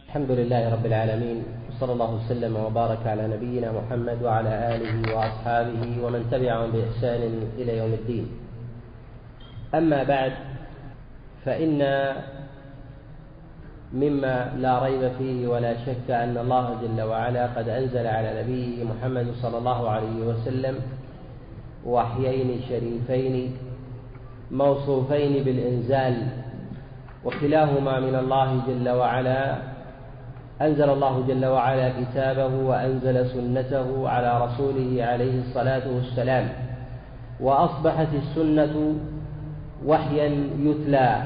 الحمد لله رب العالمين، وصلى الله وسلم وبارك على نبينا محمد وعلى آله وأصحابه ومن تبعهم بإحسان إلى يوم الدين. أما بعد، فإن مما لا ريب فيه ولا شك أن الله جل وعلا قد أنزل على نبيه محمد صلى الله عليه وسلم وحيين شريفين موصوفين بالإنزال، وكلاهما من الله جل وعلا. أنزل الله جل وعلا كتابه وأنزل سنته على رسوله عليه الصلاة والسلام، وأصبحت السنة وحيا يتلى،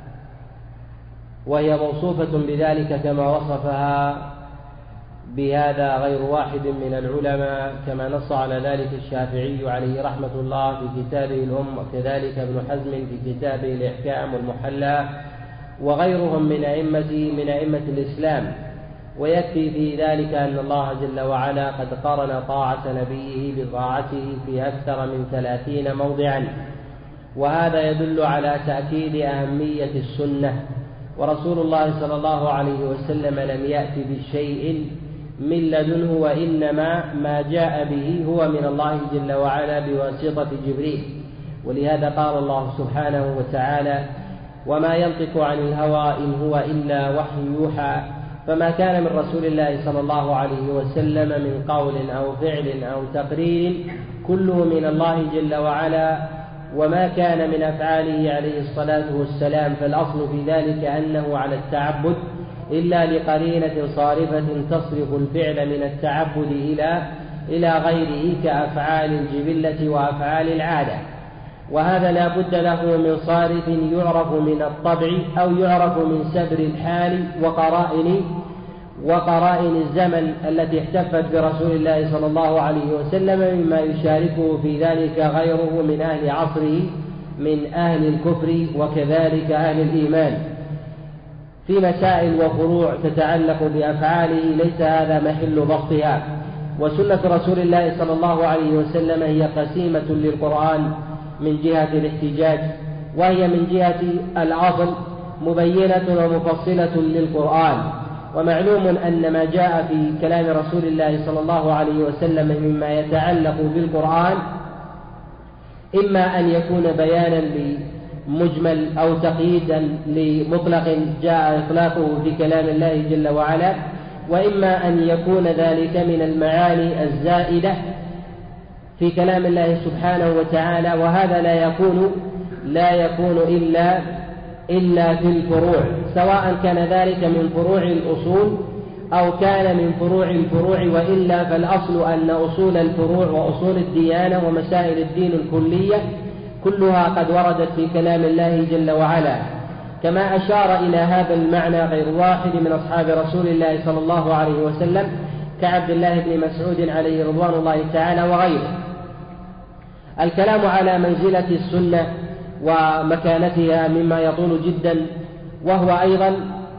وهي موصوفة بذلك كما وصفها بهذا غير واحد من العلماء، كما نص على ذلك الشافعي عليه رحمة الله في كتابه الأم، وكذلك ابن حزم في كتابه الإحكام والمحلى، وغيرهم من أئمة الإسلام. ويكفي في ذلك أن الله جل وعلا قد قارن طاعة نبيه بطاعته في أكثر من 30 موضعا، وهذا يدل على تأكيد أهمية السنة. ورسول الله صلى الله عليه وسلم لم يأتي بشيء من لدنه، وإنما ما جاء به هو من الله جل وعلا بواسطة جبريل. ولهذا قال الله سبحانه وتعالى: وما ينطق عن الهوى إن هو إلا وحي يوحى. فما كان من رسول الله صلى الله عليه وسلم من قول أو فعل أو تقرير كله من الله جل وعلا، وما كان من أفعاله عليه الصلاة والسلام فالأصل في ذلك أنه على التعبد، إلا لقرينة صارفة تصرف الفعل من التعبد إلى غيره كأفعال الجبلة وأفعال العادة. وهذا لا بد له من صارف يعرف من الطبع أو يعرف من سبر الحال وقرائن الزمن التي احتفت برسول الله صلى الله عليه وسلم، مما يشاركه في ذلك غيره من أهل عصره من أهل الكفر وكذلك أهل الإيمان في مسائل وفروع تتعلق بأفعاله، ليس هذا محل بسطها. وسنة رسول الله صلى الله عليه وسلم هي قسيمة للقرآن من جهة الاحتجاج، وهي من جهة الأصل مبينة ومفصلة للقرآن. ومعلوم أن ما جاء في كلام رسول الله صلى الله عليه وسلم مما يتعلق بالقرآن إما أن يكون بيانا لمجمل أو تقييدا لمطلق جاء إطلاقه في كلام الله جل وعلا، وإما أن يكون ذلك من المعاني الزائدة في كلام الله سبحانه وتعالى. وهذا لا يكون إلا في الفروع، سواء كان ذلك من فروع الأصول أو كان من فروع الفروع، وإلا فالأصل أن أصول الفروع وأصول الديانة ومسائل الدين الكلية كلها قد وردت في كلام الله جل وعلا، كما أشار إلى هذا المعنى غير واحد من أصحاب رسول الله صلى الله عليه وسلم كعبد الله بن مسعود عليه رضوان الله تعالى وغيره. الكلام على منزلة السنة ومكانتها مما يطول جدا، وهو أيضا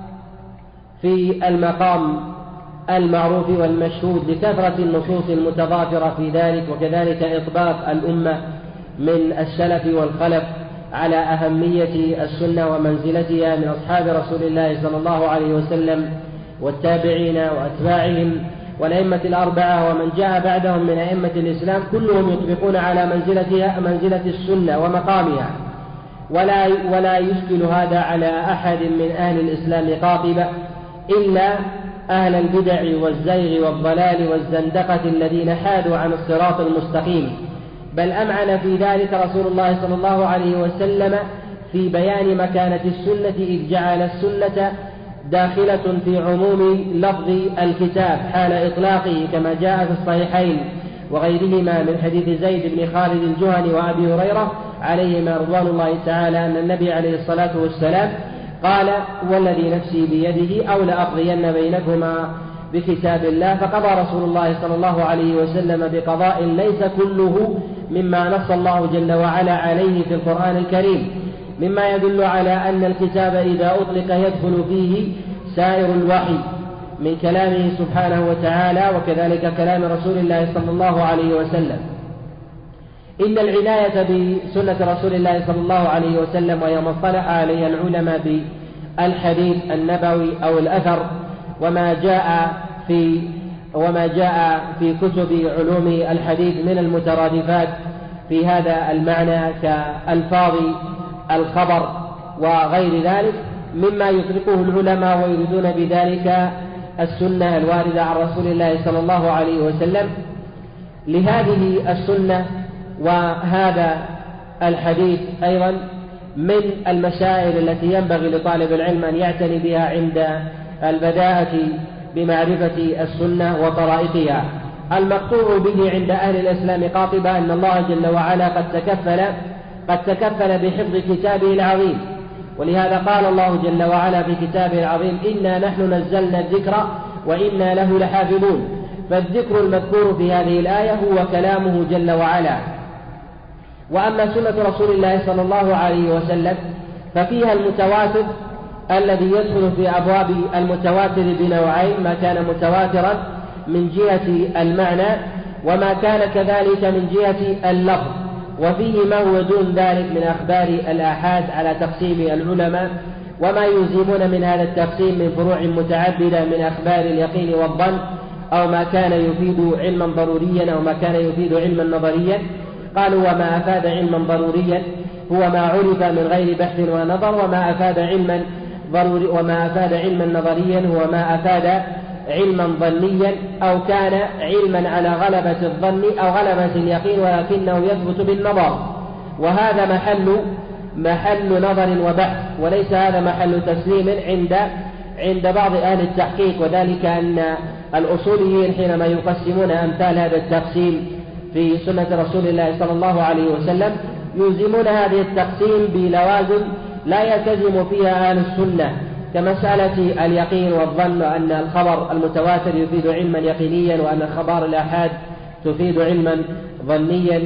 في المقام المعروف والمشهود لكثرة النصوص المتضافرة في ذلك، وكذلك إطباق الأمة من السلف والخلف على أهمية السنة ومنزلتها من أصحاب رسول الله صلى الله عليه وسلم والتابعين وأتباعهم والأئمة الأربعة ومن جاء بعدهم من أئمة الإسلام، كلهم يطبقون على منزلة السنة ومقامها، ولا يشكل هذا على أحد من أهل الإسلام قاطبة إلا أهل البدع والزيغ والضلال والزندقة الذين حادوا عن الصراط المستقيم. بل أمعن في ذلك رسول الله صلى الله عليه وسلم في بيان مكانة السنة، إذ جعل السنة داخلة في عموم لفظ الكتاب حال إطلاقه، كما جاء في الصحيحين وغيرهما من حديث زيد بن خالد الجهني وأبي هريرة عليهما رضوان الله تعالى أن النبي عليه الصلاة والسلام قال: والذي نفسي بيده أو لأقضين بينكما بكتاب الله. فقضى رسول الله صلى الله عليه وسلم بقضاء ليس كله مما نص الله جل وعلا عليه في القرآن الكريم، مما يدل على أن الكتاب إذا أطلق يدخل فيه سائر الوحي من كلامه سبحانه وتعالى، وكذلك كلام رسول الله صلى الله عليه وسلم. إن العناية بسنة رسول الله صلى الله عليه وسلم وهي ما اصطلح عليها العلماء بالحديث النبوي أو الأثر وما جاء في كتب علوم الحديث من المترادفات في هذا المعنى كألفاظ الخبر وغير ذلك مما يطلقه العلماء ويريدون بذلك السنة الواردة عن رسول الله صلى الله عليه وسلم. لهذه السنة وهذا الحديث أيضا من المسائل التي ينبغي لطالب العلم أن يعتني بها عند البداءة بمعرفة السنة وطرائقها. المقطوع به عند أهل الإسلام قاطبة أن الله جل وعلا قد تكفل بحفظ كتابه العظيم، ولهذا قال الله جل وعلا في كتابه العظيم: إنا نحن نزلنا الذكر وإنا له لحافظون. فالذكر المذكور في هذه الآية هو كلامه جل وعلا. وأما سنة رسول الله صلى الله عليه وسلم ففيها المتواتر الذي يدخل في أبواب المتواتر بنوعين: ما كان متواترا من جهة المعنى وما كان كذلك من جهة اللفظ، وفيه ما هو دون ذلك من أخبار الآحاد على تقسيم العلماء وما يلزمون من هذا التقسيم من فروع متعددة من أخبار اليقين والظن، أو ما كان يفيد علما ضروريا أو ما كان يفيد علما نظريا. قالوا: وما أفاد علما ضروريا هو ما عرف من غير بحث ونظر، وما أفاد علما نظريا هو ما أفاد علما ظنيا أو كان علما على غلبة الظن أو غلبة اليقين ولكنه يثبت بالنظر، وهذا محل نظر وبحث، وليس هذا محل تسليم عند بعض أهل التحقيق. وذلك أن الأصوليين حينما يقسمون أمثال هذا التقسيم في سنة رسول الله صلى الله عليه وسلم يلزمون هذه التقسيم بلوازم لا يلتزم فيها أهل السنة، كمسألة اليقين والظن، أن الخبر المتواتر يفيد علما يقينيا وأن الخبر الآحاد تفيد علما ظنيا.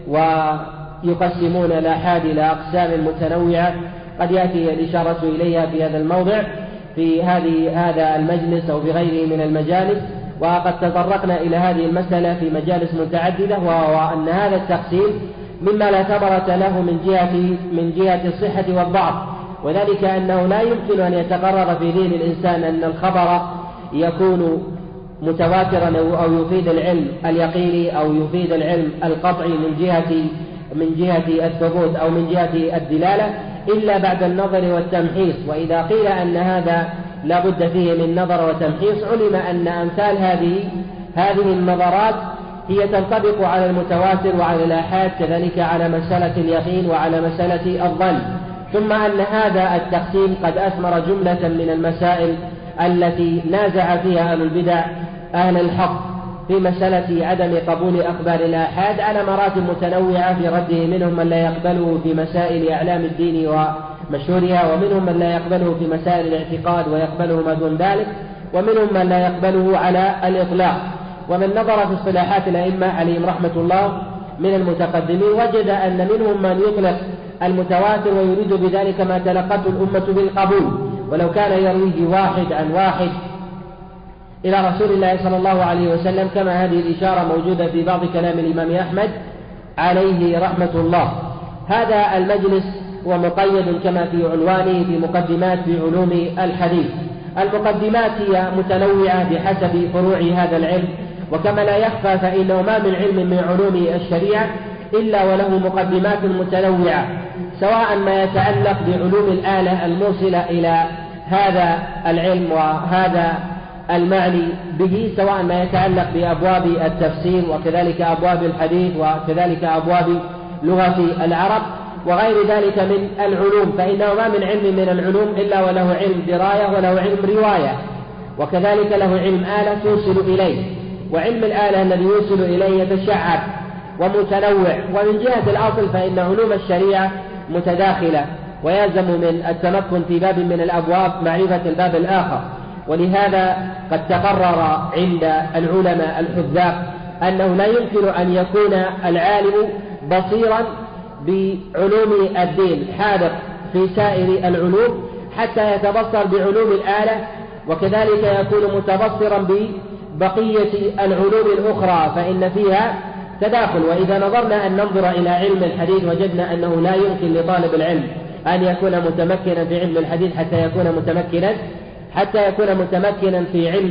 ويقسمون الآحاد إلى أقسام متنوعة قد يأتي الإشارة إليها في هذا الموضع في هذا المجلس أو في غيره من المجالس، وقد تطرقنا إلى هذه المسألة في مجالس متعددة، وهو أن هذا التقسيم مما لا ثمرة له من جهة الصحة والضعف، وذلك أنه لا يمكن أن يتقرر في ذهن الإنسان أن الخبر يكون متواترا أو يفيد العلم اليقيني أو يفيد العلم القطعي من جهة الثبوت أو من جهة الدلالة إلا بعد النظر والتمحيص. وإذا قيل أن هذا لا بد فيه من نظر وتمحيص علم أن أمثال هذه النظرات هي تنطبق على المتواتر وعلى الآحاد، كذلك على مسألة اليقين وعلى مسألة الظن. ثم أن هذا التقسيم قد أثمر جملة من المسائل التي نازع فيها أهل البدع أهل الحق في مسألة عدم قبول أخبار الآحاد على مراتب متنوعة في رده. منهم من لا يقبله في مسائل أعلام الدين ومشهورها، ومنهم من لا يقبله في مسائل الاعتقاد ويقبله ما دون ذلك، ومنهم من لا يقبله على الإطلاق. ومن نظر في اصطلاحات الأئمة عليهم رحمة الله من المتقدمين وجد أن منهم من يطلق المتواتر ويريد بذلك ما تلقته الأمة بالقبول، ولو كان يرويه واحد عن واحد إلى رسول الله صلى الله عليه وسلم، كما هذه الإشارة موجودة في بعض كلام الإمام أحمد عليه رحمة الله. هذا المجلس ومقيد كما في عنوانه في مقدمات في علوم الحديث. المقدمات هي متنوعة بحسب فروع هذا العلم، وكما لا يخفى فإنه ما من علم من علوم الشريعة إلا وله مقدمات متنوعة، سواء ما يتعلق بعلوم الآلة الموصلة إلى هذا العلم وهذا المعني به، سواء ما يتعلق بأبواب التفسير وكذلك أبواب الحديث وكذلك أبواب لغة العرب وغير ذلك من العلوم، فإنه ما من علم من العلوم إلا وله علم دراية وله علم رواية، وكذلك له علم آلة توصل إليه. وعلم الآلة الذي يوصل إليه يتشعب ومتنوع. ومن جهة الأصل فإن علوم الشريعة متداخلة، ويلزم من التمكن في باب من الأبواب معرفة الباب الآخر. ولهذا قد تقرر عند العلماء الحذاق أنه لا يمكن أن يكون العالم بصيرا بعلوم الدين حاذق في سائر العلوم حتى يتبصر بعلوم الآلة، وكذلك يكون متبصرا ببقية العلوم الأخرى فإن فيها تداخل. وإذا نظرنا أن ننظر إلى علم الحديث وجدنا أنه لا يمكن لطالب العلم أن يكون متمكنا في علم الحديث حتى يكون متمكنا حتى يكون متمكنا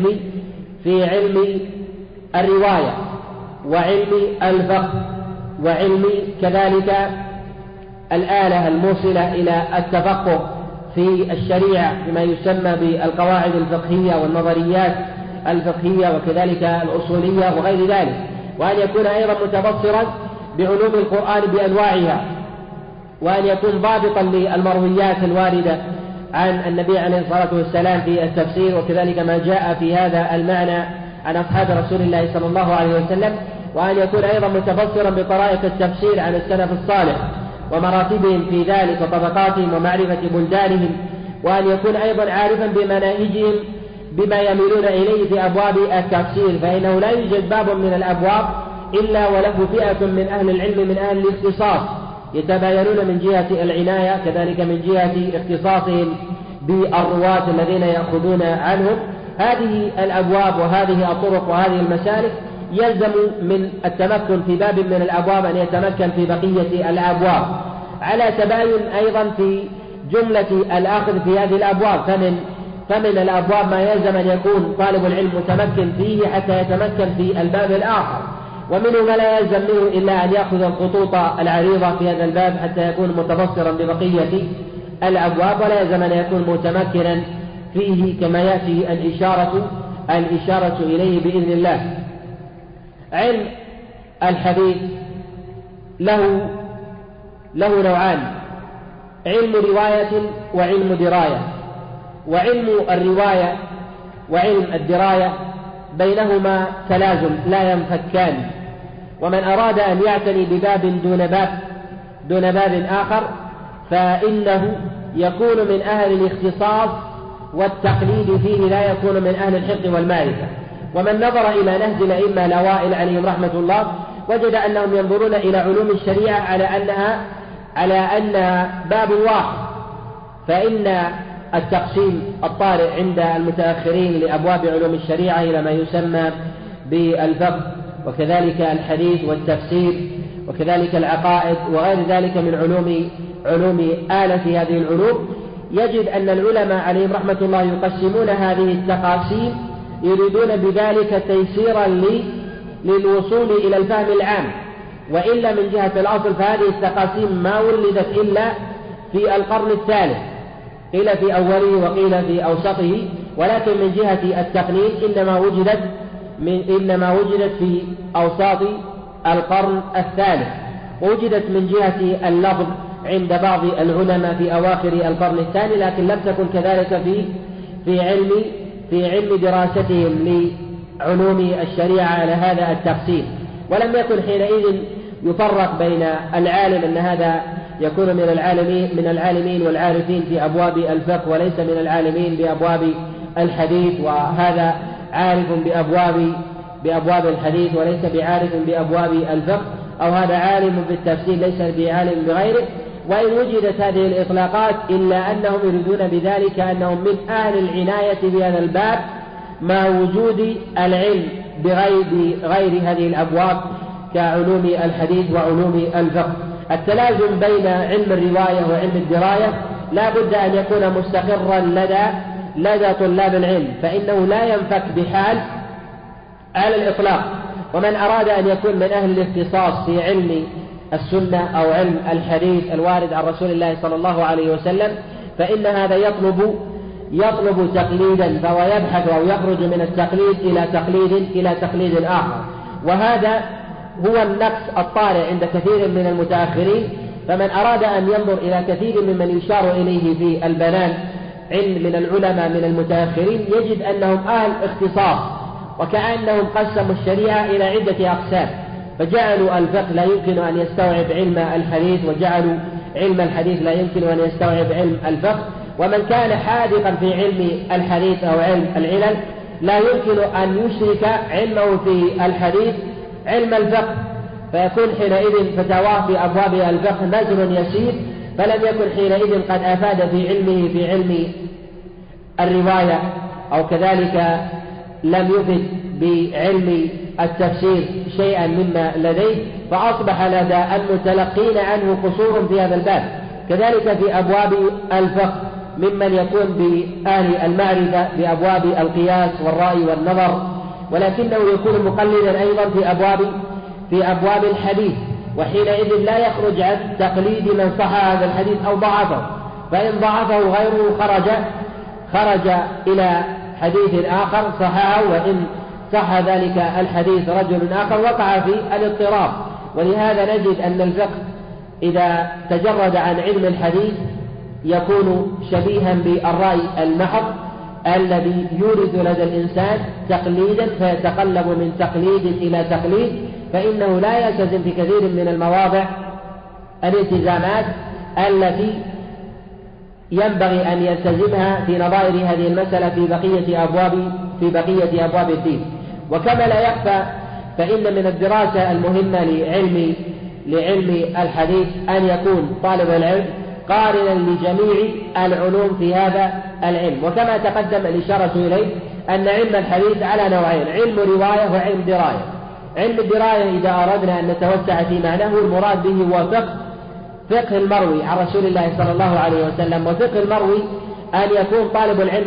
في علم الرواية وعلم الفقه وعلم كذلك الآلة الموصلة إلى التفقه في الشريعة بما يسمى بالقواعد الفقهية والنظريات الفقهية وكذلك الأصولية وغير ذلك، وأن يكون أيضا متبصرا بعلوم القرآن بأنواعها، وأن يكون ضابطا للمرويات الواردة عن النبي عليه الصلاة والسلام في التفسير وكذلك ما جاء في هذا المعنى عن أصحاب رسول الله صلى الله عليه وسلم، وأن يكون أيضا متبصرا بطرائق التفسير عن السلف الصالح ومراتبهم في ذلك وطبقاتهم ومعرفة بلدانهم، وأن يكون أيضا عارفا بمناهجهم بما يميلون إليه في أبواب التفسير، فإنه لا يوجد باب من الأبواب إلا وله فئة من أهل العلم من أهل الاختصاص يتباينون من جهة العناية كذلك من جهة اختصاصهم بالرواة الذين يأخذون عنهم. هذه الأبواب وهذه الطرق وهذه المسالك يلزم من التمكن في باب من الأبواب أن يتمكن في بقية الأبواب، على تباين أيضا في جملة الأخذ في هذه الأبواب. فمن الأبواب ما يلزم أن يكون طالب العلم متمكن فيه حتى يتمكن في الباب الآخر، ومنه ما لا يلزم منه إلا أن يأخذ الخطوط العريضة في هذا الباب حتى يكون متبصرا ببقية الأبواب، ولا يلزم أن يكون متمكنا فيه كما يأتي الإشارة إليه بإذن الله. علم الحديث له نوعان: علم رواية وعلم دراية. وعلم الرواية وعلم الدراية بينهما تلازم لا ينفكان، ومن أراد أن يعتني بباب دون باب آخر فإنه يكون من أهل الاختصاص والتقليد فيه، لا يكون من أهل الحفظ والمعرفة. ومن نظر إلى نهج الأئمة الأوائل عليهم رحمة الله وجد أنهم ينظرون إلى علوم الشريعة على أنها باب واحد، فإن التقسيم الطارئ عند المتأخرين لأبواب علوم الشريعة إلى ما يسمى بالفقه وكذلك الحديث والتفسير وكذلك العقائد وغير ذلك من علوم آلة هذه العلوم، يجد أن العلماء عليهم رحمة الله يقسمون هذه التقاسيم يريدون بذلك تيسيرا للوصول إلى الفهم العام، وإلا من جهة الأصل فهذه التقاسيم ما ولدت إلا في القرن الثالث، قيل في أوله وقيل في أوسطه، ولكن من جهة التقنين إنما وجدت في أوساط القرن الثالث، ووجدت من جهة اللفظ عند بعض العلماء في أواخر القرن الثاني، لكن لم تكن كذلك في علم دراستهم لعلوم الشريعة على هذا التقسيم. ولم يكن حينئذ يفرق بين العالم أن هذا يكون من العالمين والعارفين في أبواب الفقه وليس من العالمين بأبواب الحديث، وهذا عارف بأبواب الحديث وليس بعارف بأبواب الفقه، أو هذا عالم بالتفسير ليس بعالم بغيره. وإن وجدت هذه الإطلاقات إلا أنهم يريدون بذلك أنهم من أهل العناية بهذا الباب مع وجود العلم بغير هذه الأبواب كعلوم الحديث وعلوم الفقه. التلازم بين علم الرواية وعلم الدراية لا بد أن يكون مستقرا لدى طلاب العلم، فإنه لا ينفك بحال على الإطلاق. ومن أراد أن يكون من أهل الاختصاص في علم السنة أو علم الحديث الوارد عن رسول الله صلى الله عليه وسلم فإن هذا يطلب تقليدا، فهو يبحث أو يخرج من التقليد إلى تقليد آخر، وهذا هو النقص الطارئ عند كثير من المتأخرين. فمن أراد أن ينظر إلى كثير ممن يشار إليه في البنان من العلماء من المتأخرين يجد أنهم أهل اختصاص، وكأنهم قسموا الشريعة إلى عدة أقسام، فجعلوا الفقه لا يمكن أن يستوعب علم الحديث، وجعلوا علم الحديث لا يمكن أن يستوعب علم الفقه. ومن كان حاذقا في علم الحديث أو علم العلل لا يمكن أن يشرك علمه في الحديث علم الفقه، فيكون حينئذ فتاواه في أبواب الفقه نزل يسير، فلم يكن حينئذ قد أفاد في علم الرواية، أو كذلك لم يفد بعلم التفسير شيئا مما لديه، فأصبح لدى المتلقين عنه قصور في هذا الباب. كذلك في أبواب الفقه ممن يكون بأهل المعرفة بأبواب القياس والرأي والنظر، ولكنه يكون مقلدا أيضا في أبواب الحديث، وحينئذ لا يخرج عن تقليد من صح هذا الحديث أو ضعفه، فإن ضعفه غيره خرج إلى حديث آخر صححه، وإن صح ذلك الحديث رجل آخر وقع في الاضطراب. ولهذا نجد أن الفقه إذا تجرد عن علم الحديث يكون شبيها بالرأي المحض الذي يورد لدى الإنسان تقليدا فيتقلب من تقليد إلى تقليد، فإنه لا يلتزم في كثير من المواضع الالتزامات التي ينبغي أن يلتزمها في نظائر هذه المسألة في بقية أبواب الدين. وكما لا يخفى فإن من الدراسة المهمة لعلم الحديث أن يكون طالب العلم قارنا لجميع العلوم في هذا العلم. وكما تقدم الإشارة إليه أن علم الحديث على نوعين: علم رواية وعلم دراية. علم الدراية إذا أردنا أن نتوسع في معناه المراد به هو فقه المروي عن رسول الله صلى الله عليه وسلم. وفقه المروي أن يكون طالب العلم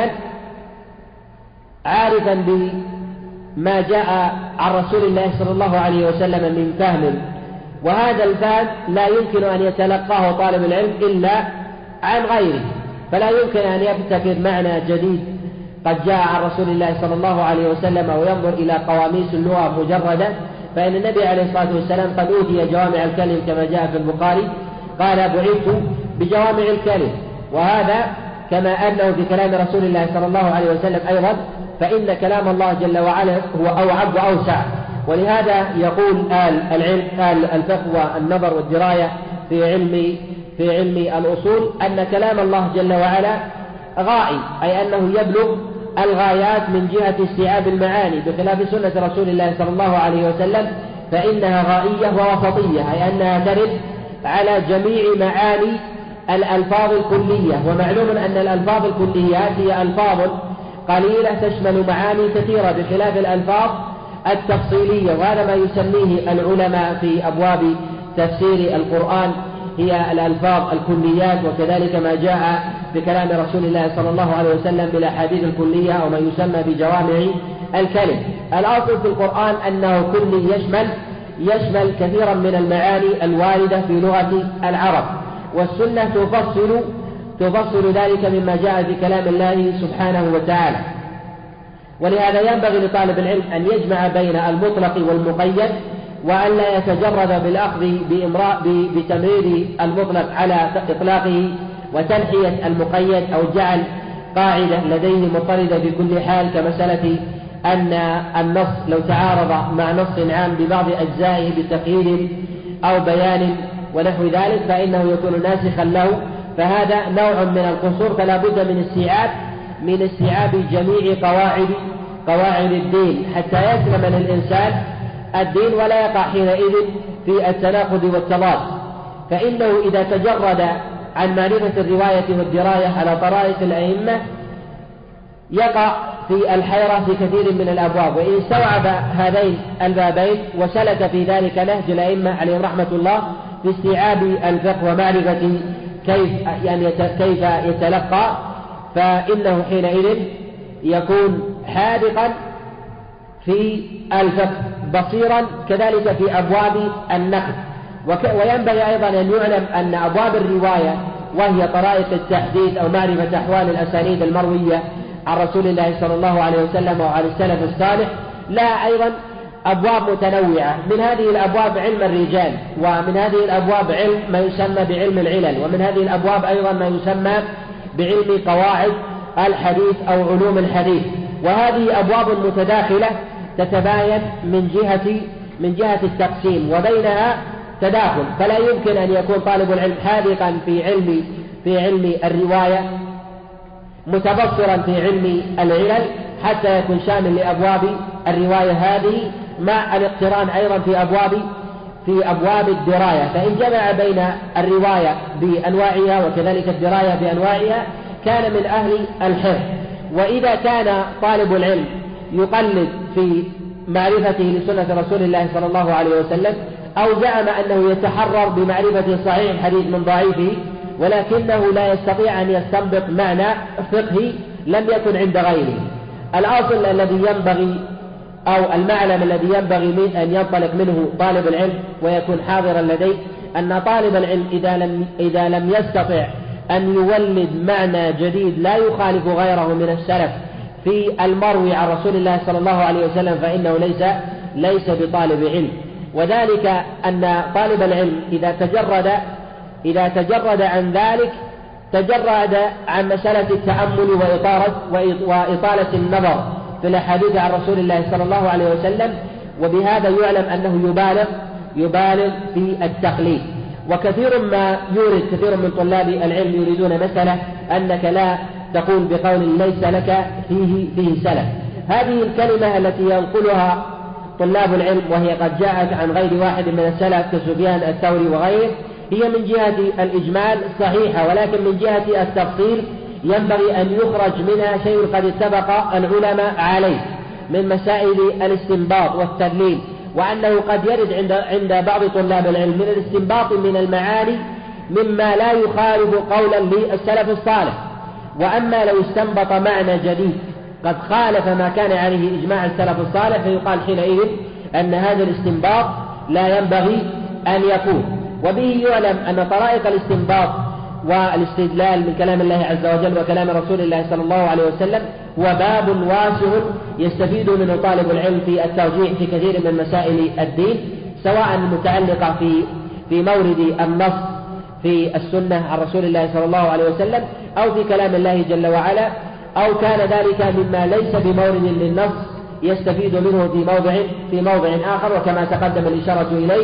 عارفا بما جاء عن رسول الله صلى الله عليه وسلم من فهم، وهذا الفهم لا يمكن أن يتلقاه طالب العلم إلا عن غيره، فلا يمكن أن يبتكر معنى جديد قد جاء عن رسول الله صلى الله عليه وسلم أو ينظر إلى قواميس اللغة مجردة، فإن النبي عليه الصلاة والسلام قد أوتي جوامع الكلم كما جاء في البخاري، قال: بعثت بجوامع الكلم. وهذا كما أنه في كلام رسول الله صلى الله عليه وسلم أيضا، فإن كلام الله جل وعلا هو أوعب وأوسع. ولهذا يقول الفقه والنظر والدراية في علم الأصول أن كلام الله جل وعلا غائي، أي أنه يبلغ الغايات من جهة استيعاب المعاني، بخلاف سنة رسول الله صلى الله عليه وسلم فإنها غائية ووسطية، أي أنها ترد على جميع معاني الألفاظ الكلية. ومعلوم أن الألفاظ الكليات هي ألفاظ قليلة تشمل معاني كثيرة، بخلاف الألفاظ التفصيلية، وهذا ما يسميه العلماء في أبواب تفسير القرآن هي الألفاظ الكليات، وكذلك ما جاء في كلام رسول الله صلى الله عليه وسلم بالأحاديث الكلية أو ما يسمى بجوامع الكلم. الأصل في القرآن أنه كلي يشمل كثيرا من المعاني الواردة في لغة العرب، والسنة تفصل ذلك مما جاء في كلام الله سبحانه وتعالى. ولهذا ينبغي لطالب العلم أن يجمع بين المطلق والمقيد، وأن لا يتجرد بالأخذ بتمرير المطلق على إطلاقه وتنحية المقيد، أو جعل قاعدة لديه مضطردة في كل حال، كمسألة أن النص لو تعارض مع نص عام ببعض أجزائه بتقييد أو بيان ونحو ذلك فإنه يكون ناسخا له، فهذا نوع من القصور. فلا بد من استيعاب جميع قواعد الدين حتى يسلم للإنسان الدين ولا يقع حينئذ في التناقض والتضاد. فإنه إذا تجرد عن معرفة الرواية والدراية على طرائق الأئمة يقع في الحيرة في كثير من الأبواب. وإن استوعب هذين البابين وسلك في ذلك نهج الأئمة عليهم رحمة الله في استيعاب الفقه ومعرفة كيف يتلقى، فإنه حينئذ يكون حاذقا في الفقه بصيرا كذلك في أبواب النقد. وينبغي أيضا أن يعلم أن أبواب الرواية وهي طرائق التحديث أو معرفة أحوال الأسانيد المروية عن رسول الله صلى الله عليه وسلم وعن السلف الصالح لا أيضا أبواب متنوعة. من هذه الأبواب علم الرجال، ومن هذه الأبواب علم ما يسمى بعلم العلل، ومن هذه الأبواب أيضا ما يسمى بعلم قواعد الحديث أو علوم الحديث. وهذه أبواب متداخلة تتباين من جهة التقسيم وبينها تداخل، فلا يمكن أن يكون طالب العلم حاذقا في علم الرواية متبصرا في علم العلل حتى يكون شامل لأبواب الرواية هذه، مع الاقتران أيضا في أبواب الدراية. فإن جمع بين الرواية بأنواعها وكذلك الدراية بأنواعها كان من أهل الحفظ. وإذا كان طالب العلم يقلد في معرفته لسنة رسول الله صلى الله عليه وسلم أو زعم أنه يتحرر بمعرفة صحيح الحديث من ضعيفه، ولكنه لا يستطيع أن يستنبط معنى فقهي لم يكن عند غيره. الأصل الذي ينبغي أو المعلم الذي ينبغي من أن ينطلق منه طالب العلم ويكون حاضرا لديه أن طالب العلم إذا لم يستطع أن يولد معنى جديد لا يخالف غيره من السلف في المروي عن رسول الله صلى الله عليه وسلم فإنه ليس بطالب علم. وذلك أن طالب العلم إذا تجرد عن ذلك تجرد عن مسألة التأمل وإطالة النظر في الأحاديث عن رسول الله صلى الله عليه وسلم، وبهذا يعلم أنه يبالغ في التقليد. وكثير ما يورد كثير من طلاب العلم يريدون مسألة أنك لا تقول بقول ليس لك فيه سلف. هذه الكلمة التي ينقلها طلاب العلم وهي قد جاءت عن غير واحد من السلف كسفيان الثوري وغيره هي من جهة الإجمال صحيحة، ولكن من جهة التفصيل ينبغي أن يخرج منها شيء قد اتفق العلماء عليه من مسائل الاستنباط والتدليل، وأنه قد يرد عند بعض طلاب العلم من الاستنباط من المعاني مما لا يخالف قولا للسلف الصالح. وأما لو استنبط معنى جديد قد خالف ما كان عليه إجماع السلف الصالح فيقال حينئذ أن هذا الاستنباط لا ينبغي أن يكون. وبه يعلم أن طرائق الاستنباط والاستدلال من كلام الله عز وجل وكلام رسول الله صلى الله عليه وسلم هو باب واسع يستفيد منه طالب العلم في الترجيح في كثير من مسائل الدين، سواء المتعلقة في مورد النص في السنة عن رسول الله صلى الله عليه وسلم أو في كلام الله جل وعلا، أو كان ذلك مما ليس بمورد للنص يستفيد منه في موضع آخر. وكما تقدم الإشارة إليه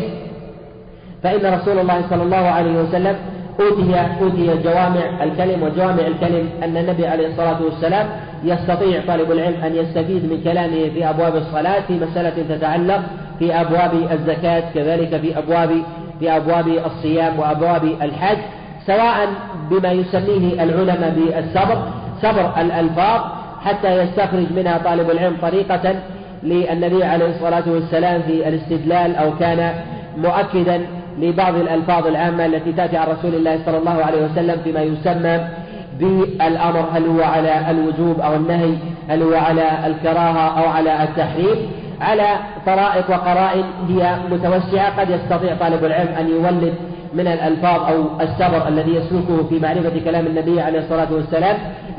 فإن رسول الله صلى الله عليه وسلم أوتي جوامع الكلم، وجوامع الكلم أن النبي عليه الصلاة والسلام يستطيع طالب العلم أن يستفيد من كلامه في أبواب الصلاة في مسألة تتعلق في أبواب الزكاة، كذلك في أبواب الصيام وأبواب الحج، سواء بما يسميه العلماء صبر الألفاظ حتى يستخرج منها طالب العلم طريقة للنبي عليه الصلاة والسلام في الاستدلال، أو كان مؤكدا لبعض الألفاظ العامة التي تأتي عن رسول الله صلى الله عليه وسلم فيما يسمى بالأمر، هل هو على الوجوب أو النهي، هل هو على الكراهة أو على التحريم، على طرائق وقرائن هي متوسعة قد يستطيع طالب العلم أن يولد من الألفاظ أو السبر الذي يسلكه في معرفة كلام النبي عليه الصلاة والسلام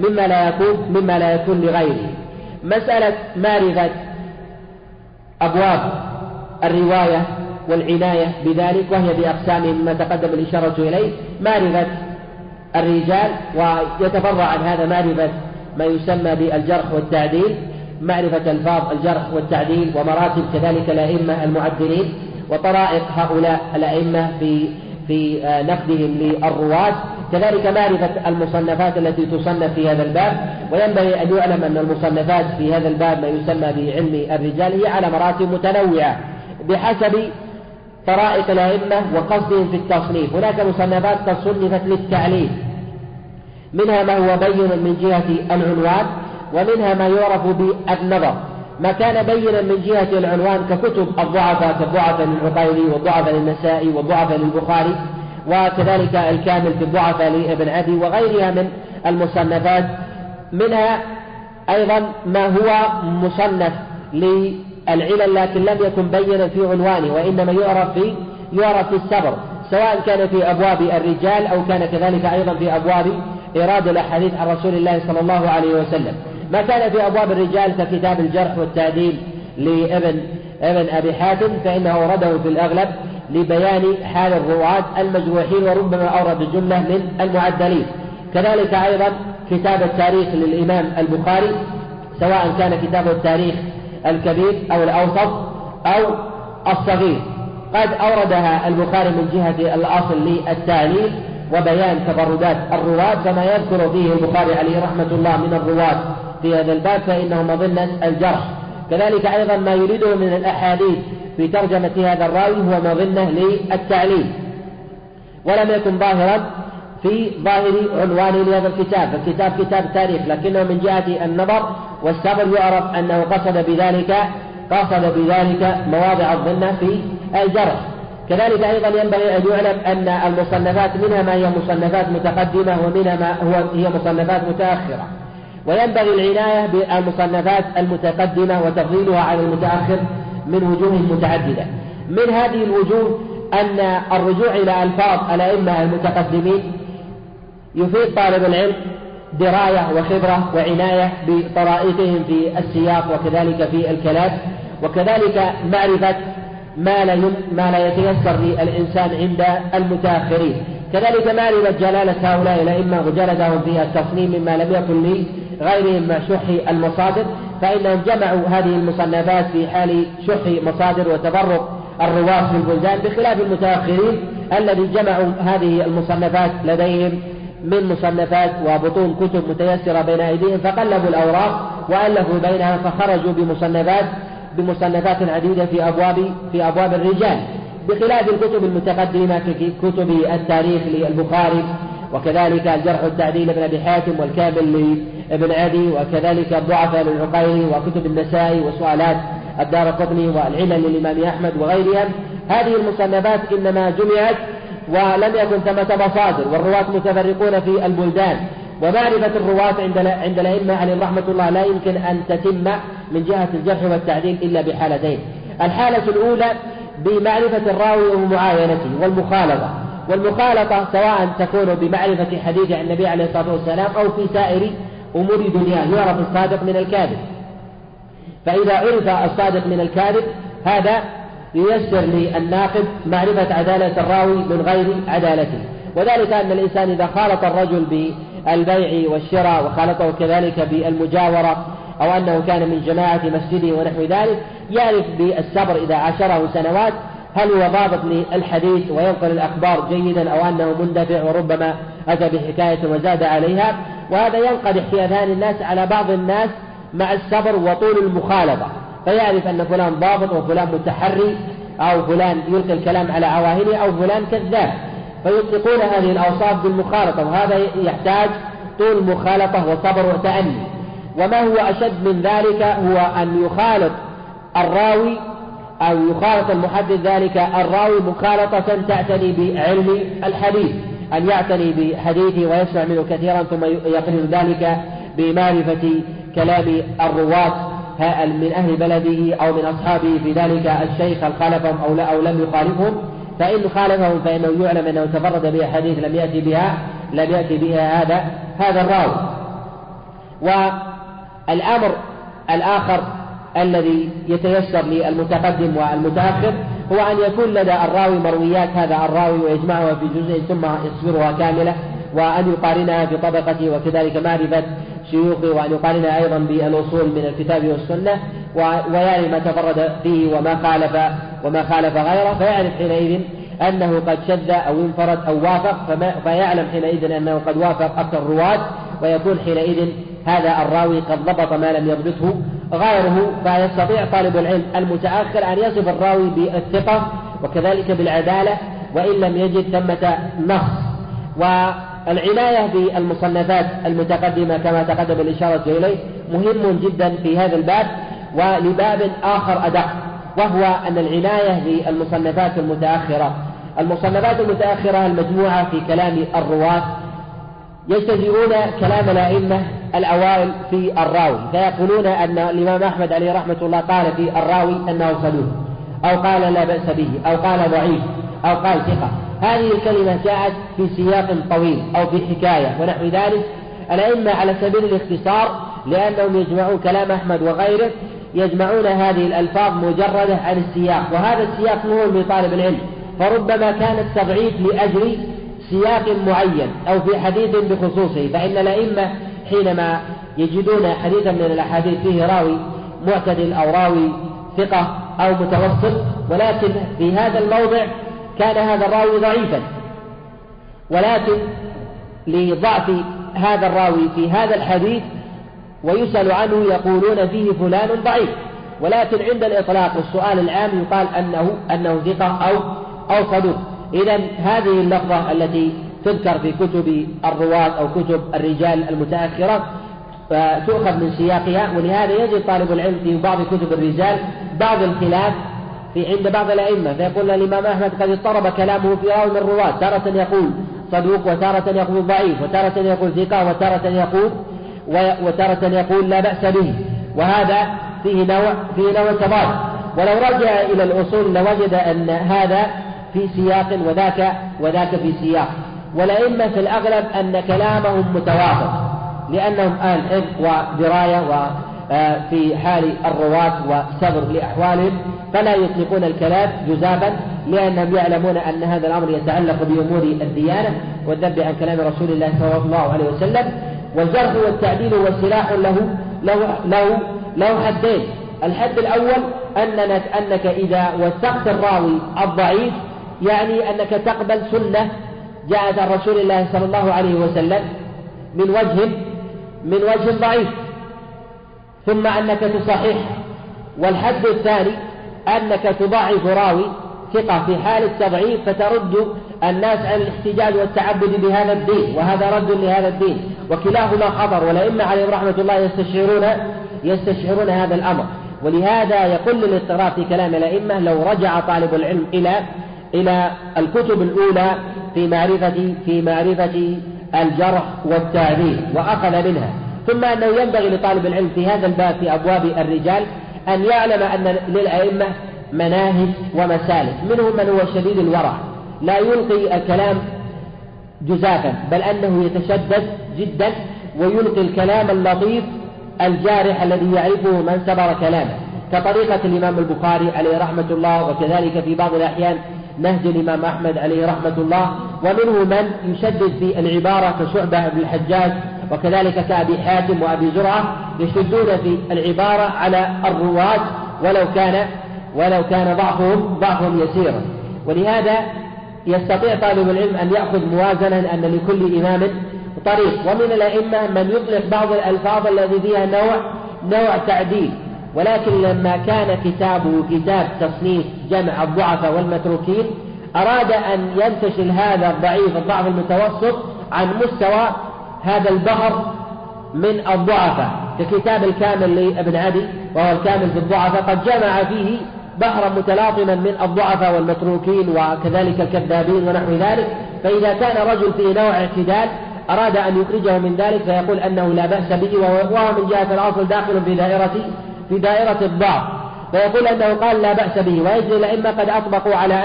مما لا يكون لغيره. مسألة معرفة أبواب الرواية والعناية بذلك وهي بأقسام مما تقدم الإشارة إليه، معرفة الرجال، ويتفرع عن هذا معرفة ما يسمى بالجرح والتعديل، معرفة ألفاظ الجرح والتعديل ومراتب كذلك الأئمة المعدلين وطرائق هؤلاء الأئمة في نقدهم للرواة، كذلك معرفة المصنفات التي تصنف في هذا الباب. وينبغي أن يعلم أن المصنفات في هذا الباب ما يسمى بعلم الرجال هي على مراتب متنوعة بحسب طرائق الأئمة وقصدهم في التصنيف. هناك مصنفات قد صنفت للتعليل، منها ما هو بين من جهة العنوان، ومنها ما يعرف بالنظر. ما كان بينا من جهة العنوان ككتب الضعفاء كالضعفاء للعقيلي والضعفاء للنسائي والضعفاء للبخاري، وكذلك الكامل في الضعفاء لابن عدي وغيرها من المصنفات. منها أيضا ما هو مصنف للعلل لكن لم يكن بينا في عنوانه، وإنما يعرف في السبر، سواء كان في أبواب الرجال أو كان كذلك أيضا في أبواب إيراد الأحاديث عن رسول الله صلى الله عليه وسلم. ما كان في أبواب الرجال ككتاب الجرح والتعديل لابن أبي حاتم فإنه أورده في الأغلب لبيان حال الرواة المجروحين، وربما أورد جملة من المعدلين. كذلك أيضا كتاب التاريخ للإمام البخاري، سواء كان كتاب التاريخ الكبير أو الأوسط أو الصغير، قد أوردها البخاري من جهة الأصل للتعليل وبيان تفردات الرواة، كما يذكر فيه البخاري عليه رحمة الله من الرواة في هذا الباب فإنه مظنة الجرح. كذلك أيضا ما يريده من الأحاديث في ترجمة هذا الراوي هو مظنة للتعليل، ولم يكن ظاهرا في ظاهر عنوان لهذا الكتاب، فالكتاب كتاب تاريخ، لكنه من جهة النظر والسبر يعرف أنه قصد بذلك مواضع الظنة في الجرح. كذلك أيضا ينبغي أن يعلم أن المصنفات منها ما هي مصنفات متقدمة ومنها ما هي مصنفات متأخرة، وينبغي العناية بالمصنفات المتقدمة وتفضيلها على المتأخر من وجوه متعددة. من هذه الوجوه أن الرجوع إلى ألفاظ الأئمة المتقدمين يفيد طالب العلم دراية وخبرة وعناية بطرائقهم في السياق وكذلك في الكلام، وكذلك معرفة ما لا يتيسر للإنسان عند المتأخرين، كذلك معرفة جلالة هؤلاء الأئمة وجلدهم في التصميم مما لم يكن لغيرهم مع شح المصادر، فإنهم جمعوا هذه المصنفات في حال شح مصادر وتفرق الرواة في البلدان، بخلاف المتأخرين الذي جمعوا هذه المصنفات لديهم من مصنفات وبطون كتب متيسرة بين أيديهم، فقلبوا الأوراق وألفوا بينها فخرجوا بمصنفات عديدة في أبواب الرجال، بخلاف الكتب المتقدمة ككتب التاريخ للبخاري، وكذلك الجرح والتعديل لابن أبي حاتم، والكامل لابن عدي، وكذلك الضعفاء للعقيلي، وكتب النسائي، وسؤالات الدارقطني، والعلل للإمام أحمد وغيرها. هذه المصنفات إنما جمعت ولم يكن ثمة مصادر، والرواة متفرقون في البلدان، ومعرفة الرواة عند الأئمة عليهم رحمة الله لا يمكن أن تتم من جهة الجرح والتعديل إلا بحالتين: الحالة الأولى بمعرفة الراوي ومعاينته، والمخالطة سواء تكون بمعرفة حديث عن النبي عليه الصلاة والسلام أو في سائر أمور دنياه، يعرف الصادق من الكاذب، فإذا عرف الصادق من الكاذب هذا ييسر للناقد معرفة عدالة الراوي من غير عدالته، وذلك أن الإنسان إذا خالط الرجل بالبيع والشراء وخالطه كذلك بالمجاورة أو أنه كان من جماعة مسجده ونحو ذلك، يعرف بالصبر إذا عاشره سنوات هل هو ضابط للحديث وينقل الأخبار جيدا أو أنه مندفع وربما أتى بحكاية وزاد عليها، وهذا ينقدح في أذهان الناس على بعض الناس مع الصبر وطول المخالطة، فيعرف أن فلان ضابط وفلان متحري أو فلان يلقي الكلام على عواهنه أو فلان كذاب، فيطلقون هذه الأوصاف بالمخالطة، وهذا يحتاج طول مخالطة وصبر وتأني. وما هو أشد من ذلك هو أن يخالط الراوي أو يخالط المحدث ذلك الراوي مخالطة تعتني بعلم الحديث، أن يعتني بحديثه ويسمع منه كثيرا ثم يقرن ذلك بمعرفة كلام الرواة من أهل بلده أو من أصحابه في ذلك الشيخ هل خالفهم أو لا أو لم يخالفهم، فإن خالفهم فإنه يعلم أنه تفرد بأحاديث لم يأتي بها هذا الراوي. والأمر الآخر الذي يتيسر للمتقدم والمتأخر هو أن يكون لدى الراوي مرويات هذا الراوي ويجمعها في جزء ثم يصبرها كاملة، وأن يقارنها في طبقته، وكذلك معرفة شيوخه، وأن يقارنها أيضا بالأصول من الكتاب والسنة، ويعرف ما تفرد فيه وما خالف غيره، فيعرف حينئذ أنه قد شذ أو انفرد أو وافق، فيعلم حينئذ أنه قد وافق أكثر الرواة، ويكون حينئذ هذا الراوي قد ضبط ما لم يضبطه غيره، فيستطيع طالب العلم المتأخر أن يصف الراوي بالثقة وكذلك بالعدالة وإن لم يجد ثمة نص. والعناية بالمصنفات المتقدمة كما تقدم الإشارة إليه مهم جدا في هذا الباب، ولباب آخر أدق، وهو أن العناية بالمصنفات المتأخرة. المصنفات المتأخرة المجموعة في كلام الرواة يجتزئون كلام الأئمة الأوائل في الراوي، فيقولون أن الإمام أحمد عليه رحمة الله قال في الراوي أنه صدوق، أو قال لا بأس به، أو قال ضعيف، أو قال ثقة. هذه الكلمة جاءت في سياق طويل أو في حكاية ونحو ذلك. الأئمة على سبيل الاختصار لأنهم يجمعون كلام أحمد وغيره يجمعون هذه الألفاظ مجردة عن السياق، وهذا السياق مهم لطالب العلم، فربما كان التضعيف لأجل سياق معين أو في حديث بخصوصه، فإن الأئمة حينما يجدون حديثا من الأحاديث فيه راوي معتدل أو راوي ثقة أو متوسط، ولكن في هذا الموضع كان هذا الراوي ضعيفا، ولكن لضعف هذا الراوي في هذا الحديث ويسأل عنه يقولون فيه فلان ضعيف، ولكن عند الإطلاق والسؤال العام يقال أنه ثقة أو صدوق. إذن هذه اللفظة التي تذكر في كتب الرواة أو كتب الرجال المتأخرة تؤخذ من سياقها، ولهذا يجد طالب العلم في بعض كتب الرجال بعض الخلاف عند بعض الأئمة، فيقول الإمام أحمد قد اضطرب كلامه في راوي من الرواة، تارة يقول صدوق وتارة يقول ضعيف وتارة يقول ثقة وتارة يقول لا بأس به، وهذا فيه نوع تضاد. ولو رجع إلى الأصول لوجد أن هذا في سياق وذاك في سياق. والأئمة في الأغلب أن كلامهم متوافق، لأنهم أهل حفظ ودراية في حال الرواة وصبر لأحوالهم، فلا يطلقون الكلام جزافا، لأنهم يعلمون أن هذا الأمر يتعلق بأمور الديانة والذب عن كلام رسول الله صلى الله عليه وسلم. والجرح والتعديل هو سلاح له حدين. الحد الأول أنك إذا وثقت الراوي الضعيف يعني أنك تقبل سنة جاءت عن رسول الله صلى الله عليه وسلم من وجه ضعيف، ثم أنك تصححها. والحد الثاني أنك تضعف راوي ثقة في حال التضعيف فترد الناس عن الاحتجاج والتعبد بهذا الدين، وهذا رد لهذا الدين، وكلاهما خطر، والأئمة عليهم رحمة الله يستشعرون هذا الأمر. ولهذا يقل الاضطراب في كلام الأئمة لو رجع طالب العلم إلى الكتب الأولى في معرفة الجرح والتعديل وأخذ منها. ثم أنه ينبغي لطالب العلم في هذا الباب في أبواب الرجال أن يعلم أن للأئمة مناهج ومسالك، منهم من هو شديد الورع لا يلقي الكلام جزافا، بل أنه يتشدد جدا ويلقي الكلام اللطيف الجارح الذي يعرفه من سبر كلامه، كطريقة الإمام البخاري عليه رحمة الله، وكذلك في بعض الأحيان نهج الإمام أحمد عليه رحمة الله. ومنه من يشدد في العبارة كشعبة بن الحجاج، وكذلك كأبي حاتم وأبي زرعة، يشدون في العبارة على الرواة ولو كان ضعفهم يسيرا. ولهذا يستطيع طالب العلم أن يأخذ موازنا أن لكل إمام طريق. ومن الأئمة من يطلق بعض الألفاظ الذي فيها نوع تعديل، ولكن لما كان كتابه كتاب تصنيف جمع الضعفاء والمتروكين أراد أن ينتشل هذا الضعف المتوسط عن مستوى هذا البحر من الضعفاء، ككتاب الكامل لابن عدي وهو الكامل في الضعفاء، قد جمع فيه بحرا متلاطما من الضعفاء والمتروكين وكذلك الكذابين ونحو ذلك. فإذا كان رجل فيه نوع اعتدال أراد أن يخرجه من ذلك فيقول أنه لا بأس به، وهو من جهة الأصل داخل في دائرة الضعف، فيقول أنه قال لا بأس به. ويجري الأئمة قد أطبقوا على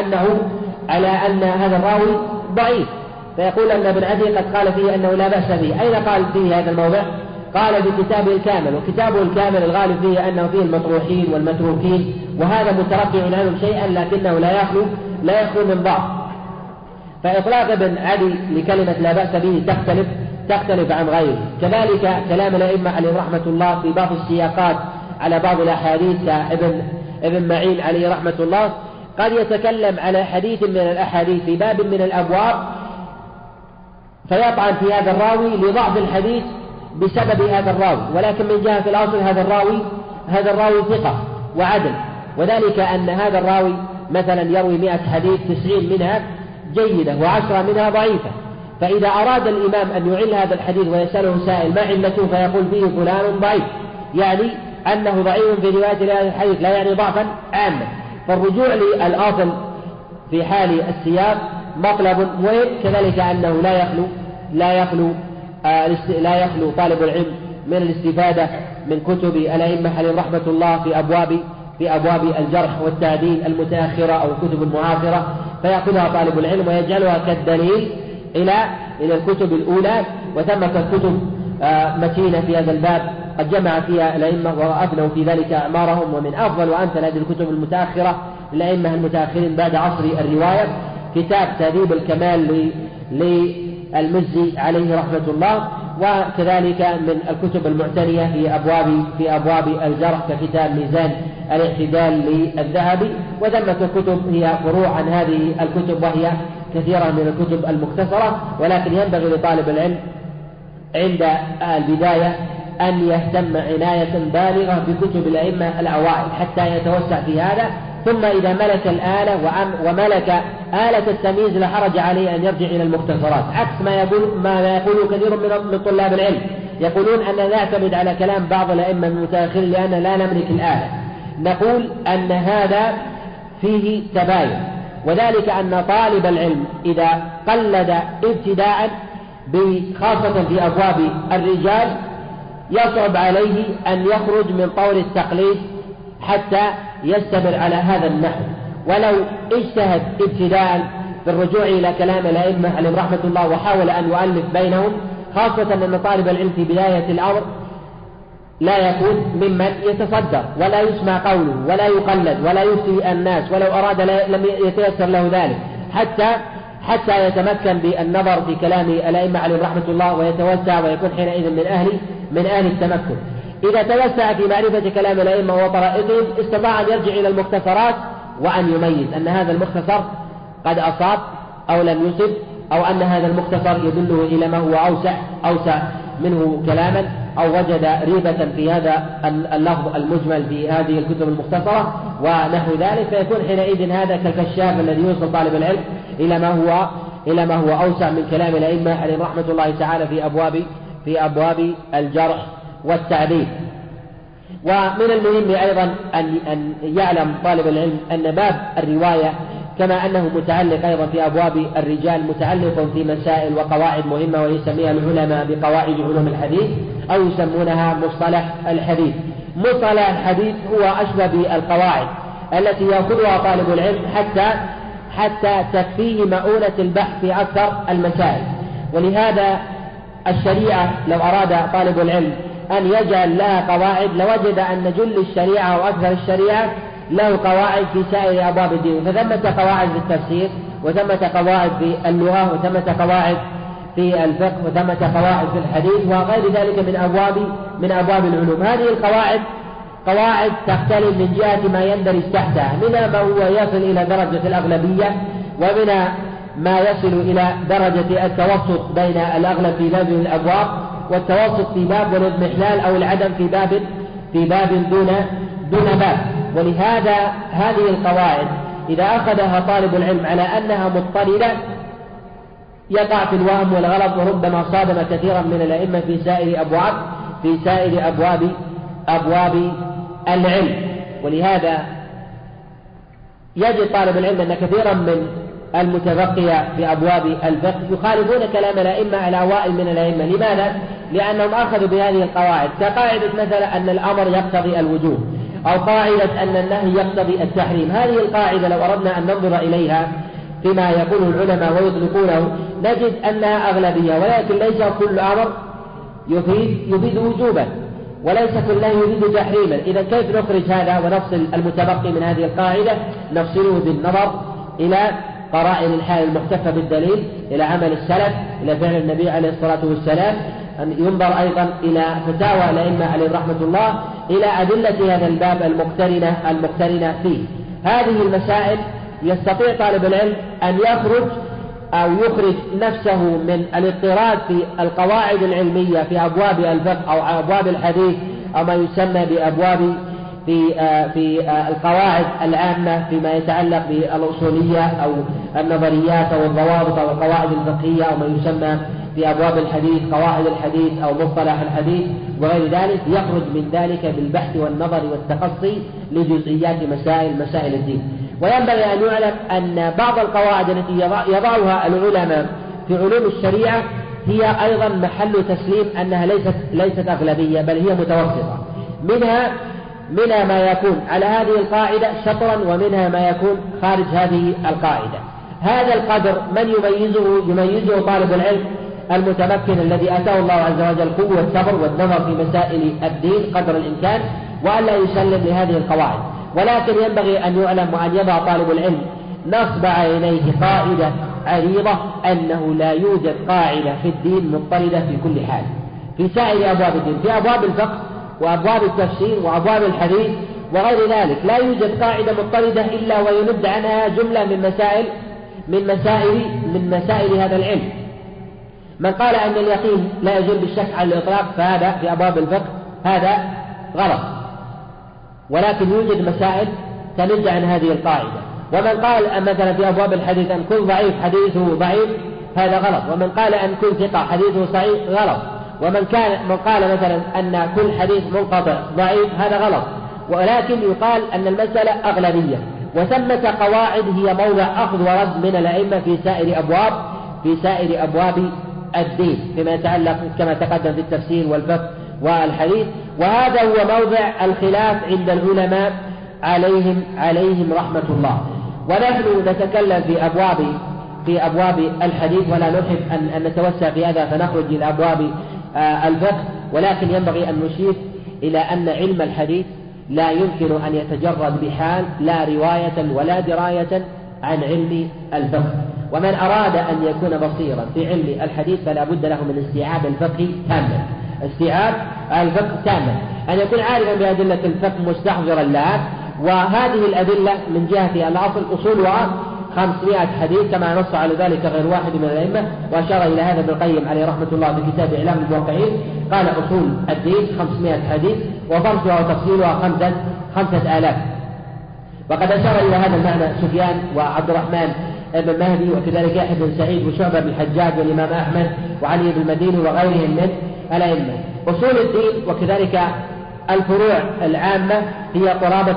أن هذا الراوي ضعيف، فيقول أن ابن عدي قد قال فيه أنه لا بأس به. أين قال فيه هذا الموضع؟ قال في كتابه الكامل، وكتابه الكامل الغالب فيه أنه فيه المطروحين والمتروكين، وهذا مترفع عنهم شيئا لكنه لا يخلو من ضعف. فإطلاق ابن عدي لكلمة لا بأس به تختلف عن غيره. كذلك كلام الأئمة عليه رحمة الله في بعض السياقات على بعض الأحاديث، ابن معين عليه رحمة الله قد يتكلم على حديث من الأحاديث في باب من الأبواب فيطعن في هذا الراوي لضعف الحديث بسبب هذا الراوي، ولكن من جهة الأصل هذا الراوي ثقة وعدل، وذلك أن هذا الراوي مثلا يروي 100 حديث 90 منها جيدة و10 منها ضعيفة. فإذا أراد الإمام أن يعل هذا الحديث ويسأله سائل ما علته فيقول فيه فلان ضعيف، يعني أنه ضعيف في رواية هذا الحديث، لا يعني ضعفا عاما. فالرجوع للأصل في حال السياق مطلب مهم، كذلك أنه لا يخلو طالب العلم من الاستفادة من كتب الأئمة عليهم رحمة الله في أبواب الجرح والتعديل المتأخرة أو الكتب المعاصرة، فيأخذها طالب العلم ويجعلها كالدليل إلى الكتب الأولى. وثمة كتب متينة في هذا الباب قد جمع فيها الأئمة وأفنوا في ذلك أعمارهم، ومن أفضل وأمثل هذه الكتب المتأخرة للأئمة المتأخرين بعد عصر الرواية كتاب تهذيب الكمال للمزي عليه رحمة الله، وكذلك من الكتب المعتنية في أبواب الجرح ككتاب ميزان الاعتدال للذهبي. وثمة الكتب هي فروع عن هذه الكتب وهي كثيرة من الكتب المختصرة، ولكن ينبغي لطالب العلم عند البداية أن يهتم عناية بالغة بكتب الأئمة الأوائل حتى يتوسع في هذا، ثم إذا ملك الآلة وملك آلة التمييز لا حرج عليه أن يرجع إلى المختصرات، عكس ما يقول كثير من طلاب العلم، يقولون أننا نعتمد على كلام بعض الأئمة المتأخرين لأن لا نملك الآلة. نقول أن هذا فيه تباين، وذلك أن طالب العلم إذا قلد ابتداء خاصة في أبواب الرجال يصعب عليه أن يخرج من طور التقليد حتى يستمر على هذا النحو. ولو اجتهد ابتداء بالرجوع إلى كلام الأئمة عليهم رحمة الله وحاول أن يؤلف بينهم، خاصة أن طالب العلم في بداية الأمر لا يكون ممن يتصدر ولا يسمع قوله ولا يقلد ولا يفتي الناس، ولو أراد لم يتيسر له ذلك حتى يتمكن بالنظر في كلام الأئمة عليهم رحمة الله ويتوسع ويكون حينئذ من أهل التمكن. إذا توسع في معرفة كلام الأئمة وطرائقهم استطاع أن يرجع إلى المختصرات وأن يميز أن هذا المختصر قد أصاب أو لم يصب، أو أن هذا المختصر يدله إلى ما هو أوسع منه كلاما، أو وجد ريبة في هذا اللفظ المجمل في هذه الكتب المختصرة ونحو ذلك، فيكون حينئذ هذا كالكشاف الذي يوصل طالب العلم إلى ما هو أوسع من كلام الأئمة عليهم رحمة الله تعالى في أبواب الجرح والتعديل. ومن المهم أيضا أن يعلم طالب العلم أن باب الرواية كما أنه متعلق أيضا في أبواب الرجال متعلق في مسائل وقواعد مهمة، ويسميها العلماء بقواعد علوم الحديث أو يسمونها مصطلح الحديث. مصطلح الحديث هو أشبه بالقواعد التي يأخذها طالب العلم حتى تكفيه مؤونة البحث في أكثر المسائل. ولهذا الشريعة لو أراد طالب العلم أن يجعل لها قواعد لوجد أن جل الشريعة وأكثر الشريعة له قواعد في سائر أبواب الدين، فثمة قواعد في التفسير، وثمة قواعد في اللغة، وثمة قواعد في الفقه، وثمة قواعد في الحديث وغير ذلك من أبواب العلوم. هذه القواعد قواعد تختلف من جهة ما يندرج تحتها، منها ما هو يصل إلى درجة الأغلبية، ومنها ما يصل إلى درجة التوسط بين الأغلب في باب من الأبواب والتوسط في باب والاضمحلال أو العدم في باب دون باب. ولهذا هذه القواعد إذا أخذها طالب العلم على أنها مضطردة يقع في الوهم والغلط، وربما صادم كثيرا من الأئمة في سائر أبواب العلم. ولهذا يجد طالب العلم أن كثيرا من المتبقية في أبواب الفقه يخالفون كلام الأئمة على أوائل من الأئمة. لماذا؟ لأنهم أخذوا بهذه القواعد، كقاعدة مثلا أن الأمر يقتضي الوجوب، أو قاعدة أن النهي يقتضي التحريم. هذه القاعدة لو أردنا أن ننظر إليها فيما يقوله العلماء ويطلقونه نجد أنها أغلبية، ولكن ليس كل أمر يفيد وجوبا، وليس كل نهي يفيد تحريما. إذا كيف نخرج هذا ونفصل المتبقي من هذه القاعدة؟ نفصله بالنظر إلى قرائن الحال المحتفى بالدليل، إلى عمل السلف، إلى فعل النبي عليه الصلاة والسلام، أن ينظر أيضا إلى فتاوى الأئمة عليهم رحمة الله، إلى أدلة هذا الباب المقترنة فيه. هذه المسائل يستطيع طالب العلم أن يخرج نفسه من الاضطراد في القواعد العلمية في أبواب الفقه أو أبواب الحديث أو ما يسمى بأبواب في القواعد العامة فيما يتعلق بالأصولية أو النظريات أو الضوابط أو القواعد الفقهية أو ما يسمى في أبواب الحديث قواعد الحديث أو مصطلح الحديث وغير ذلك، يخرج من ذلك بالبحث والنظر والتقصي لجزئيات مسائل الدين. وينبغي أن يعلم أن بعض القواعد التي يضعها العلماء في علوم الشريعة هي أيضا محل تسليم أنها ليست أغلبية، بل هي متوسطة. منها ما يكون على هذه القاعدة شطرا، ومنها ما يكون خارج هذه القاعدة. هذا القدر من يميزه طالب العلم المتمكن الذي أتاه الله عز وجل قوة الصبر والنظر في مسائل الدين قدر الإمكان، وألا يسلم لهذه القواعد. ولكن ينبغي أن يعلم وأن يضع طالب العلم نصب عينيه قاعدة عريضة أنه لا يوجد قاعدة في الدين مضطردة في كل حال في سائر أبواب الدين، في أبواب الفقه وأبواب التفسير وأبواب الحديث وغير ذلك. لا يوجد قاعدة مضطردة إلا ويمد عنها جملة من مسائل هذا العلم. من قال أن اليقين لا يزول بالشك على الإطلاق فهذا في أبواب الفقه هذا غلط، ولكن يوجد مسائل تمد عن هذه القاعدة. ومن قال مثلا في أبواب الحديث أن كل ضعيف حديثه ضعيف هذا غلط، ومن قال أن كل ثقة حديثه صحيح غلط، ومن قال مثلا أن كل حديث منقطع ضعيف هذا غلط. ولكن يقال أن المسألة أغلبية، وثمة قواعد هي موضع أخذ ورد من الأئمة في سائر أبواب الدين فيما يتعلق كما تقدم في التفسير والفقه والحديث. وهذا هو موضع الخلاف عند العلماء عليهم رحمة الله. ونحن نتكلم في أبواب الحديث ولا نحب أن نتوسع في هذا فنخرج إلى أبواب الفقه، ولكن ينبغي أن نشير إلى أن علم الحديث لا يمكن أن يتجرد بحال لا رواية ولا دراية عن علم الفقه. ومن أراد أن يكون بصيرا في علم الحديث فلا بد له من استيعاب الفقه تاما، أن يكون عارفا بأدلة الفقه مستحضرا لها. وهذه الأدلة من جهة الأصل أصولها 500 حديث كما نص على ذلك غير واحد من الأئمة، وأشار إلى هذا ابن القيم عليه رحمة الله في كتاب إعلام الموقعين، قال أصول الدين 500 حديث وفرضها وتفصيلها 5000. وقد أشار إلى هذا المعنى سفيان وعبد الرحمن بن مهدي وكذلك يحيى بن سعيد وشعبة بن الحجاج والإمام أحمد وعلي بن المديني وغيرهم من الأئمة. أصول الدين وكذلك الفروع العامة هي قرابة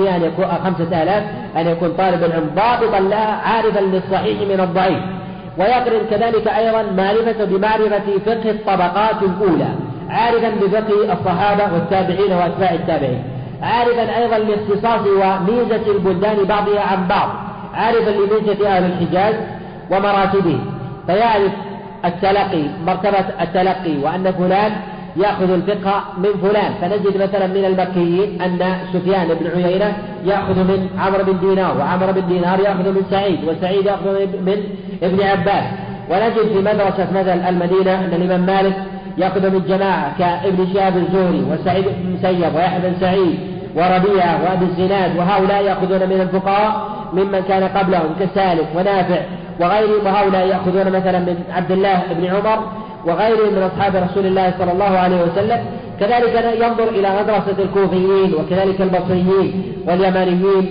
5000 أن يكون طالب العلم ضابطا لها عارفا للصحيح من الضعيف، ويقرن كذلك أيضا بمعرفة فقه الطبقات الأولى، عارفا بفقه الصحابة والتابعين وأتباع التابعين، عارفا أيضا لاختصاص وميزة البلدان بعضها عن بعض، عارفا لميزة أهل الحجاز ومراتبه، فيعرف مرتبة التلقي وأن فلان يأخذ الفقه من فلان. فنجد مثلا من المكيين أن سفيان بن عيينة يأخذ من عمرو بن دينار، وعمرو بن دينار يأخذ من سعيد، وسعيد يأخذ من ابن عباس. ونجد في مدرسة مثلا المدينة أن الإمام مالك يأخذ من جماعة كابن شهاب الزهري وسعيد بن مسيب ويحيى بن سعيد وربيعة وأبي الزناد، وهؤلاء يأخذون من الفقهاء ممن كان قبلهم كسالك ونافع وغيرهم، وهؤلاء يأخذون مثلا من عبد الله بن عمر وغيرهم من أصحاب رسول الله صلى الله عليه وسلم. كذلك ينظر إلى مدرسة الكوفيين وكذلك البصريين واليمانيين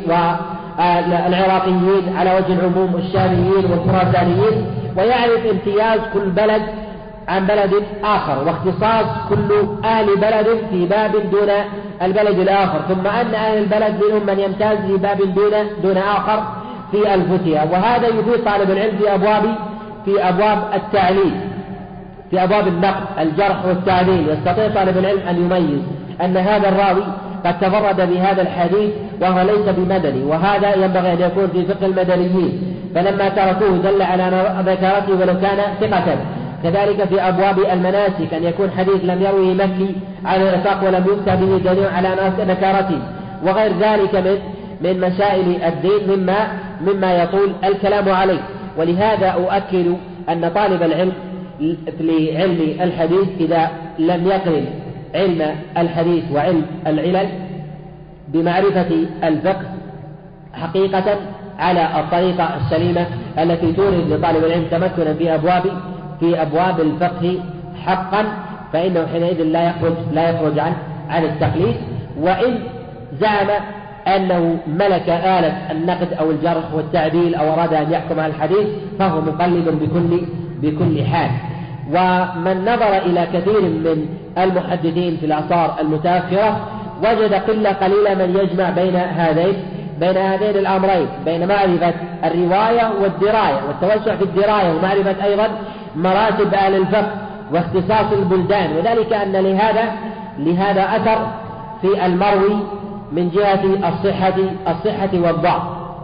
والعراقيين على وجه العموم والشاميين والخراسانيين، ويعرف امتياز كل بلد عن بلد آخر واختصاص كل أهل بلد في باب دون البلد الآخر، ثم أن أهل البلد منهم من يمتاز في باب دون آخر في الفتية. وهذا يفيد طالب العلم في أبواب التعليل، في أبواب النقد الجرح والتعديل. يستطيع طالب العلم أن يميز أن هذا الراوي قد تفرد بهذا الحديث وهو ليس بمدني، وهذا ينبغي أن يكون في فقه المدنيين، فلما تركوه دل على ذكرته ولو كان ثقة. كذلك في أبواب المناسك أن يكون حديث لم يروه مكي على الإطلاق ولم يكتب به دليل على نكارته، وغير ذلك من مسائل الدين مما يطول الكلام عليه. ولهذا أؤكد أن طالب العلم لعلم الحديث إذا لم يقرن علم الحديث وعلم العلل بمعرفة الفقه حقيقة على الطريقة السليمة التي تورد لطالب العلم تمكنا في أبواب الفقه حقا، فإنه حينئذ لا يخرج عن التقليد. وإن زعم أنه ملك آلة النقد أو الجرح والتعديل أو أراد أن يحكم على الحديث فهو مقلد بكل حال. ومن نظر إلى كثير من المحدثين في الأعصار المتأخرة وجد قلة قليلة من يجمع بين هذين الأمرين، بين معرفة الرواية والدراية والتوسع في الدراية، ومعرفة أيضا مراتب أهل الفقه واختصاص البلدان، وذلك أن لهذا أثر في المروي من جهة الصحة والضعف.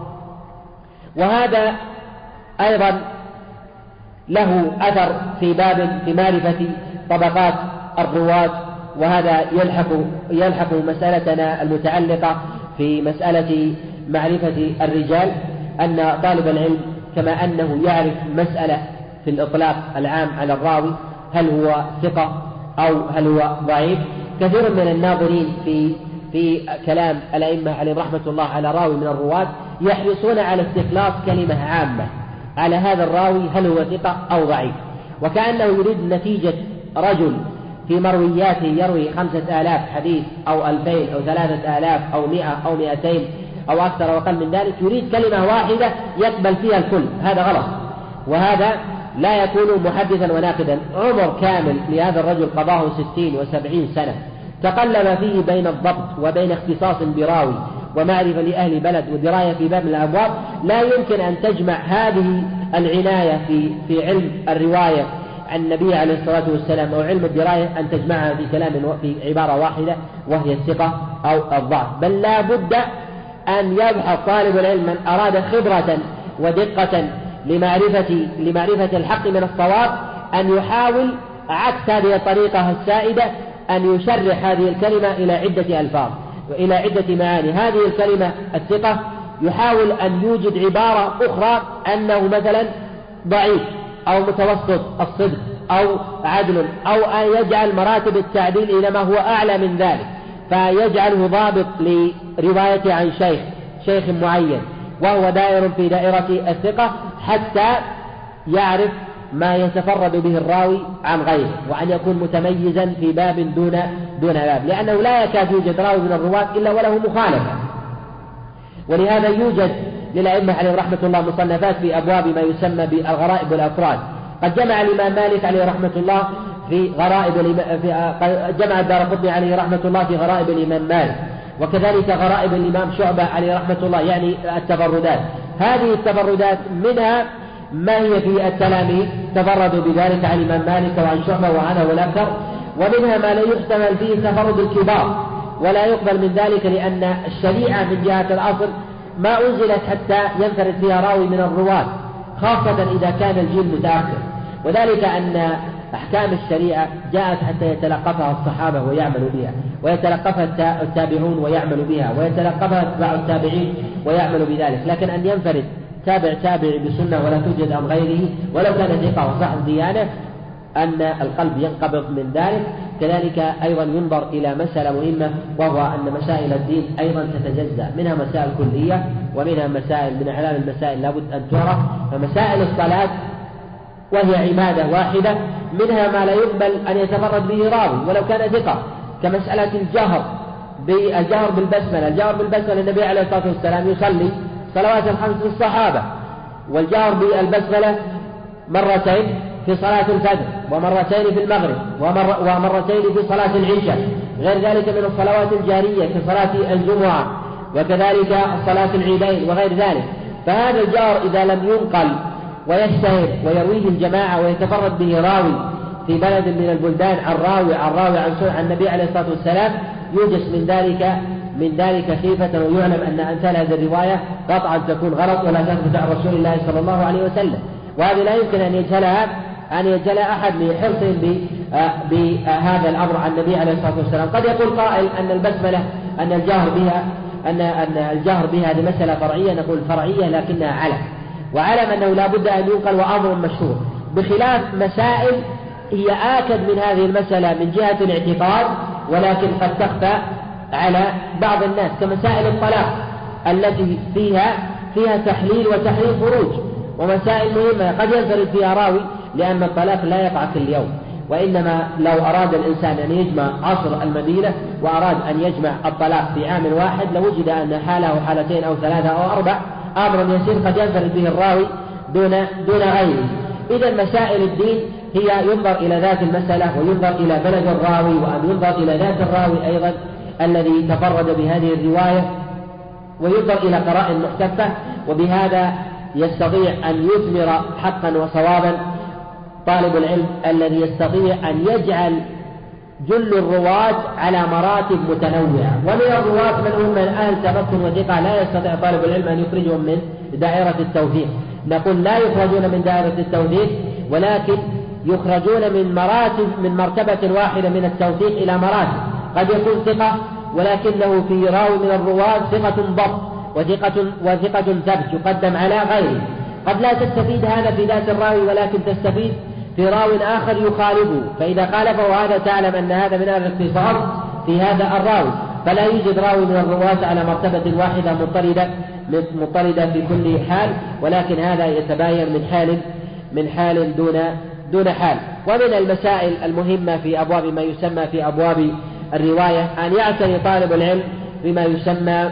وهذا أيضا له أثر في معرفة طبقات الرواة، وهذا يلحق مسألتنا المتعلقة في مسألة معرفة الرجال، أن طالب العلم كما أنه يعرف مسألة في الإطلاق العام على الراوي هل هو ثقة أو هل هو ضعيف. كثير من الناظرين في كلام الأئمة عليهم رحمة الله على راوي من الرواة يحرصون على استخلاص كلمة عامة على هذا الراوي هل هو ثقة أو ضعيف، وكأنه يريد نتيجة رجل في مروياته يروي 5000 حديث أو 2000 أو 3000 أو 100 أو 200 أو أكثر أو أقل من ذلك، يريد كلمة واحدة يقبل فيها الكل. هذا غلط، وهذا لا يكون محدثا وناقدا. عمر كامل لهذا الرجل قضاه 60 و70 سنة، تقلب فيه بين الضبط وبين اختصاص براوي ومعرفة لأهل بلد ودراية في باب من الأبواب، لا يمكن أن تجمع هذه العناية في علم الرواية عن النبي عليه الصلاة والسلام أو علم الدراية أن تجمعها في كلام في عبارة واحدة وهي الثقة أو الضعف، بل لا بد أن يبحث طالب العلم من أراد خبرة ودقة لمعرفة الحق من الصواب أن يحاول عكس هذه الطريقة السائدة، أن يشرح هذه الكلمة إلى عدة ألفاظ وإلى عدة معاني. هذه الكلمة الثقة يحاول أن يوجد عبارة أخرى أنه مثلا ضعيف أو متوسط الصدق أو عدل، أو أن يجعل مراتب التعديل إلى ما هو أعلى من ذلك، فيجعله ضابط لروايته عن شيخ معين وهو دائر في دائرة الثقة، حتى يعرف ما يتفرد به الراوي عن غيره، وأن يكون متميزا في باب دون باب، لأنه لا يكاد يوجد راوي من الرواة إلا وله مخالفة. ولهذا يوجد للأئمة عليه رحمة الله مصنفات في أبواب ما يسمى بالغرائب والأفراد. قد جمع الإمام مالك عليه رحمة الله في غرائب جمع الدارقطني عليه رحمة الله في غرائب الإمام مالك، وكذلك غرائب الإمام شعبة عليه رحمة الله، يعني التفردات. هذه التفردات منها ما هي في التلاميذ تفردوا بذلك عن الإمام مالك وعن شعبة وعنه والأكثر، ومنها ما لا يحتمل فيه تفرد الكبار ولا يقبل من ذلك، لأن الشريعة من جهة الأصل ما أنزلت حتى ينفرد فيها راوي من الرواة، خاصة إذا كان الجيل متأخر، وذلك أن أحكام الشريعة جاءت حتى يتلقفها الصحابة ويعملوا بها، ويتلقفها التابعون ويعملوا بها، ويتلقفها أتباع التابعين ويعملوا بذلك. لكن أن ينفرد تابعي بسنة ولا توجد عن غيره ولو كان ثقة وصاحب ديانة، أن القلب ينقبض من ذلك. كذلك أيضا ينظر إلى مسألة مهمة، وهو أن مسائل الدين أيضا تتجزأ، منها مسائل كلية ومنها مسائل من أعلام المسائل لابد أن تعرف. فمسائل الصلاة وهي عبادة واحدة منها ما لا يقبل أن يتفرد به راوي ولو كان ثقة، كمسألة الجهر بالبسملة. الجهر بالبسملة النبي عليه الصلاة والسلام يصلي صلوات الخمس في الصحابة، والجهر بالبسملة مرتين في صلاة الفجر ومرتين في المغرب ومرتين في صلاة العشاء، غير ذلك من الصلوات الجارية كصلاة الجمعة وكذلك صلاة العيدين وغير ذلك. فهذا الجهر إذا لم ينقل ويشتهر ويرويه الجماعة ويتفرد به راوي في بلد من البلدان عن راوي عن النبي عليه الصلاة والسلام، يوجس من ذلك خيفة، ويعلم أن أمثال هذه الرواية قطعا تكون غلط ولا تثبت عن رسول الله صلى الله عليه وسلم. وهذه لا يمكن أن يجهلها أحد لحرص بهذا الأمر عن النبي عليه الصلاة والسلام. قد يقول قائل أن البسملة أن الجهر بها هذه مسألة فرعية، نقول فرعية لكنها علم، وعلم أنه لا بد أن ينقل وأمر مشهور، بخلاف مسائل هي آكد من هذه المسألة من جهة الاعتقاد ولكن قد تخفى على بعض الناس، كمسائل الطلاق التي فيها تحليل وتحريم فروج، ومسائل مهمة قد ينفرد فيها راوي، لأن الطلاق لا يقع كل يوم، وإنما لو أراد الإنسان أن يجمع عصر المدينة وأراد أن يجمع الطلاق في عام واحد لوجد أن حالة أو حالتين أو ثلاثة أو أربع أمر يسير قد ينفرد به الراوي دون غيره. إذا مسائل الدين هي ينظر إلى ذات المسألة وينظر إلى بلد الراوي، وأن ينظر إلى ذات الراوي أيضا الذي تفرد بهذه الرواية، وينظر إلى قرائن محتفة، وبهذا يستطيع أن يثمر حقا وصوابا طالب العلم الذي يستطيع أن يجعل جل الرواة على مراتب متنوعة. ومن الرواة من هم أهل تمكن وثقة لا يستطيع طالب العلم أن يخرجهم من دائرة التوثيق، نقول لا يخرجون من دائرة التوثيق، ولكن يخرجون من مرتبة واحدة من التوثيق إلى مراتب. قد يكون ثقة ولكنه في راوي من الرواة ثقة ضبط وثقة ثبت يقدم على غيره. قد لا تستفيد هذا في ذات الراوي، ولكن تستفيد في راو آخر يخالفه، فإذا خالفه هذا تعلم أن هذا من الاختصاص في هذا الراوي، فلا يوجد راوي من الرواة على مرتبة واحدة مضطردة في كل حال، ولكن هذا يتباين من حال دون حال. ومن المسائل المهمة في أبواب ما يسمى في أبواب الرواية أن يعتني طالب العلم بما يسمى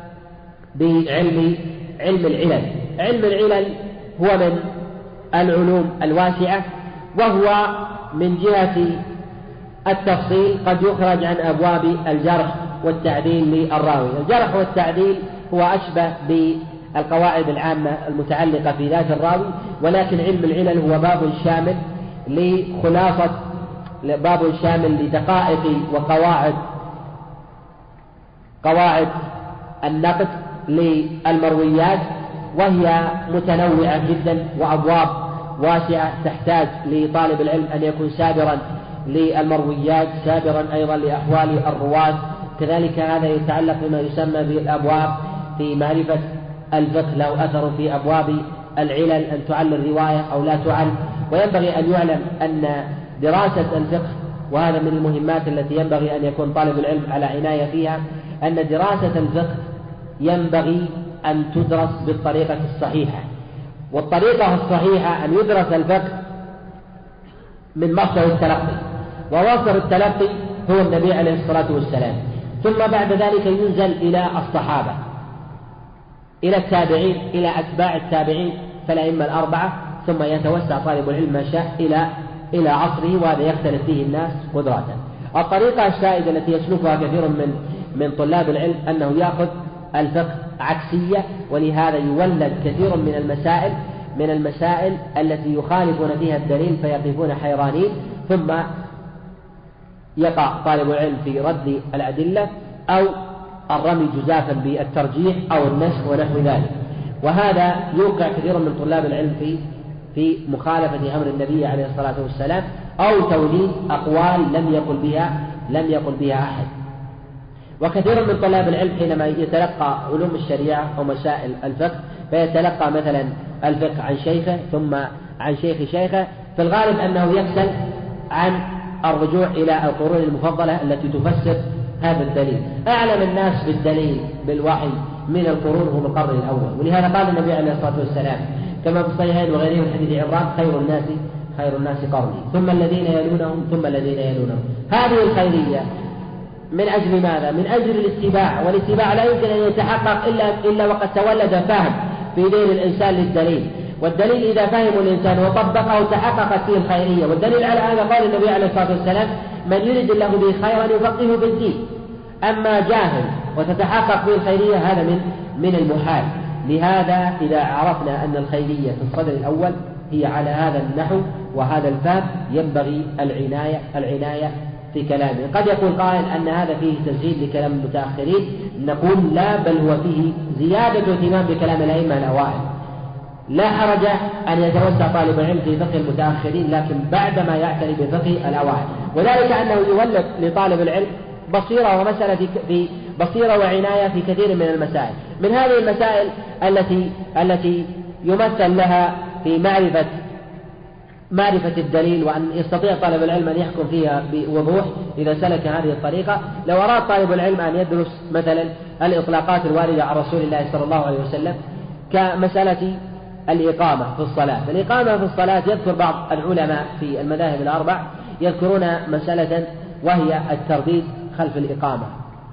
بعلم العلل. علم العلل هو من العلوم الواسعة، وهو من جهة التفصيل قد يخرج عن أبواب الجرح والتعديل للراوي. الجرح والتعديل هو أشبه بالقواعد العامة المتعلقة في ذات الراوي، ولكن علم العلل هو باب شامل لدقائق وقواعد النقد للمرويات، وهي متنوعة جدا وأبواب واسعة تحتاج لطالب العلم أن يكون سابرا للمرويات، سابرا أيضا لأحوال الرواة. كذلك هذا يتعلق بما يسمى بالأبواب في معرفة الفقه، له أثر في أبواب العلل أن تعل الرواية أو لا تعل. وينبغي أن يعلم أن دراسة الفقه، وهذا من المهمات التي ينبغي أن يكون طالب العلم على عناية فيها، أن دراسة الفقه ينبغي أن تدرس بالطريقة الصحيحة. والطريقة الصحيحة أن يدرس الفقه من مصدر التلقي، ومصدر التلقي هو النبي عليه الصلاة والسلام، ثم بعد ذلك ينزل إلى الصحابة، إلى التابعين، إلى أتباع التابعين فالأئمة الأربعة، ثم يتوسع طالب العلم ما شاء إلى عصره، وهذا يختلف فيه الناس قدرة. الطريقة السائدة التي يسلكها كثير من طلاب العلم أنه يأخذ الفقه عكسية، ولهذا يولد كثير من المسائل التي يخالفون فيها الدليل فيقفون حيرانين، ثم يقع طالب العلم في رد الأدلة أو الرمي جزافا بالترجيح أو النسخ ونحو ذلك. وهذا يوقع كثير من طلاب العلم في مخالفة أمر النبي عليه الصلاة والسلام، أو توليد أقوال لم يقل بها أحد. وكثير من طلاب العلم حينما يتلقى علوم الشريعة أو مسائل الفقه فيتلقى مثلا الفقه عن شيخه ثم عن شيخه، في الغالب أنه يكسل عن الرجوع إلى القرون المفضلة التي تفسر هذا الدليل. أعلم الناس بالدليل بالوحي من القرون هم القرن الأول، ولهذا قال النبي عليه الصلاة والسلام كما في الصحيحين وغيرهم من حديث عمران: خير الناس قرني ثم الذين يلونهم ثم الذين يلونهم. هذه الخيرية من أجل ماذا؟ من أجل الاتباع، والاتباع لا يمكن أن يتحقق إلا وقد تولد فهم في ذهن الإنسان للدليل، والدليل إذا فهم الإنسان وطبقه تحققت فيه الخيرية. والدليل على هذا قال النبي عليه الصلاة والسلام: من يرد الله به خيرا يفقهه في الدين. أما جاهل وتتحقق فيه الخيرية هذا من المحال. لهذا إذا عرفنا أن الخيرية في الصدر الأول هي على هذا النحو وهذا الفهم ينبغي العناية في كلامه. قد يقول قائل أن هذا فيه تسجيل لكلام المتأخرين، نقول لا، بل هو فيه زيادة اهتمام بكلام الأئمة الأوائل. لا حرج أن يتوسع طالب العلم في فقه المتأخرين، لكن بعدما يعتني بفقه الأوائل، وذلك أنه يولد لطالب العلم بصيرة وعناية في كثير من المسائل. من هذه المسائل التي يمثل لها في معرفة الدليل، وأن يستطيع طالب العلم أن يحكم فيها بوضوح إذا سلك هذه الطريقة. لو أراد طالب العلم أن يدرس مثلا الإطلاقات الواردة عن رسول الله صلى الله عليه وسلم كمسألة الإقامة في الصلاة. الإقامة في الصلاة يذكر بعض العلماء في المذاهب الأربع يذكرون مسألة وهي الترديد خلف الإقامة،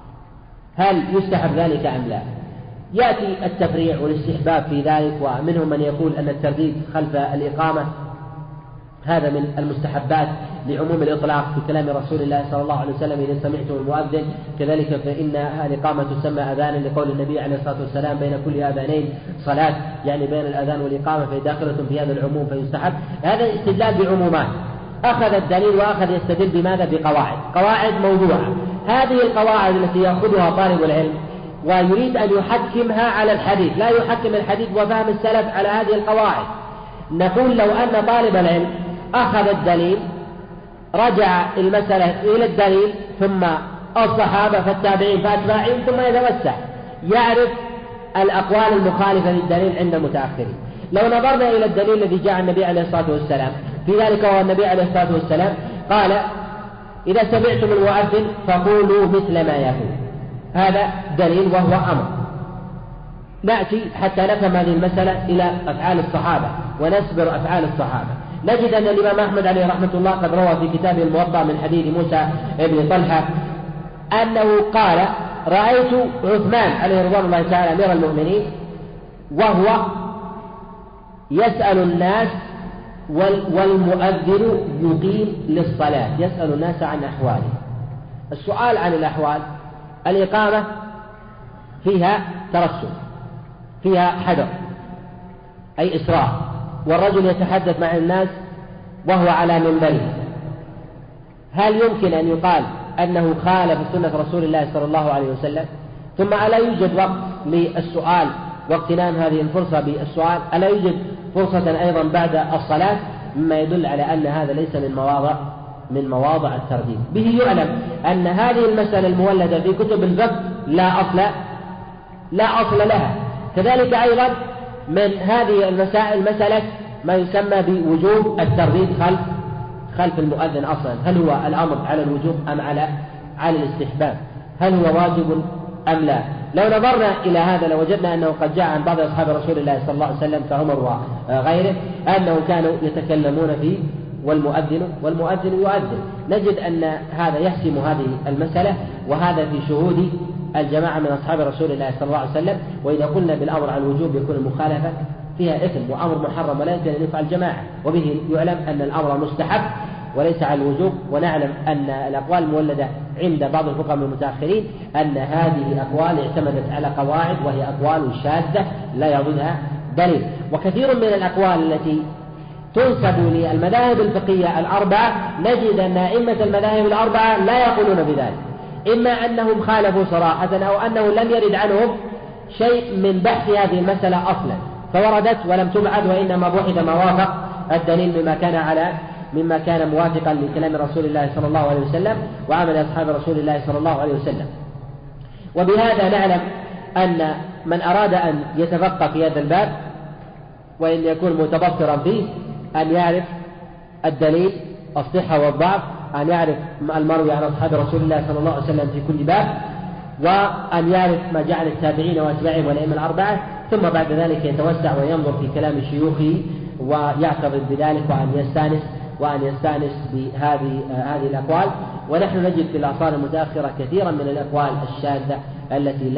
هل يستحب ذلك أم لا؟ يأتي التفريع والاستحباب في ذلك، ومنهم من يقول أن الترديد خلف الإقامة هذا من المستحبات لعموم الإطلاق في كلام رسول الله صلى الله عليه وسلم: إذا سمعتم المؤذن كذلك فإن الإقامة تسمى أذانا، لقول النبي عليه الصلاة والسلام: بين كل أذانين صلاة، يعني بين الأذان والإقامة، فهي داخلة في هذا العموم فيستحب. هذا استدلال بعمومات، أخذ الدليل وأخذ يستدل بماذا؟ قواعد موضوعة. هذه القواعد التي يأخذها طالب العلم ويريد أن يحكمها على الحديث، لا يحكم الحديث وفهم السلف على هذه القواعد. نقول لو أن طالب العلم أخذ الدليل رجع المسألة إلى الدليل ثم الصحابة فالتابعين فأتباعهم، ثم يتوسع يعرف الأقوال المخالفة للدليل عند المتأخرين. لو نظرنا إلى الدليل الذي جاء النبي عليه الصلاة والسلام في ذلك، وهو النبي عليه الصلاة والسلام قال: إذا سمعتم المؤذن فقولوا مثل ما يقول. هذا دليل وهو أمر. نأتي حتى نفهم هذه المسألة إلى أفعال الصحابة ونسبر أفعال الصحابة. نجد أن الإمام أحمد عليه رحمة الله قد روى في كتابه الموطأ من حديث موسى بن طلحة أنه قال: رأيت عثمان عليه رضوان الله تعالى أمير المؤمنين وهو يسأل الناس والمؤذن يقيم للصلاة، يسأل الناس عن أحواله. السؤال عن الأحوال الإقامة فيها ترسل، فيها حذر أي إسراع، والرجل يتحدث مع الناس وهو على منبره، هل يمكن أن يقال أنه خالف سنة رسول الله صلى الله عليه وسلم؟ ثم ألا يوجد وقت للسؤال واغتنام هذه الفرصة بالسؤال؟ ألا يوجد فرصة أيضا بعد الصلاة؟ مما يدل على أن هذا ليس من مواضع الترديد. به يعلم أن هذه المسألة المولدة في كتب الفقه لا أصل لها. كذلك أيضا من هذه المسائل مسألة ما يسمى بوجوب الترديد خلف المؤذن أصلا، هل هو الأمر على الوجوب أم على الاستحباب؟ هل هو واجب أم لا؟ لو نظرنا إلى هذا لوجدنا أنه قد جاء عن بعض أصحاب رسول الله صلى الله عليه وسلم كعمر وغيره أنهم كانوا يتكلمون فيه والمؤذن يؤذن. نجد أن هذا يحسم هذه المسألة، وهذا في شهود الجماعة من أصحاب رسول الله صلى الله عليه وسلم. وإذا قلنا بالأمر على الوجوب يكون المخالفة فيها إثم وأمر محرم ولا يمكن أن يفعل جماعة، وبه يعلم أن الأمر مستحب وليس على الوجوب. ونعلم أن الأقوال المولدة عند بعض الفقهاء المتأخرين أن هذه الأقوال اعتمدت على قواعد وهي أقوال شاذة لا يعضدها دليل. وكثير من الأقوال التي تنسب للمذاهب الفقهية الأربعة نجد أن أئمة المذاهب الأربعة لا يقولون بذلك، إما أنهم خالفوا صراحة أو أنه لم يرد عنهم شيء من بحث هذه المسألة أصلا فوردت ولم تبعد، وإنما بحث ما وافق الدليل مما كان موافقا لكلام رسول الله صلى الله عليه وسلم وعمل أصحاب رسول الله صلى الله عليه وسلم. وبهذا نعلم أن من أراد أن يتفقه في هذا الباب وإن يكون متبصرا فيه أن يعرف الدليل الصحة والضعف، أن يعرف المروي عن أصحاب رسول الله صلى الله عليه وسلم في كل باب، وأن يعرف ما جعل التابعين وأتباعهم والأئمة الأربعة، ثم بعد ذلك يتوسع وينظر في كلام شيوخه ويعترض بذلك وأن يستأنس بهذه الأقوال. ونحن نجد في الأعصار المتأخرة كثيرا من الأقوال الشاذة التي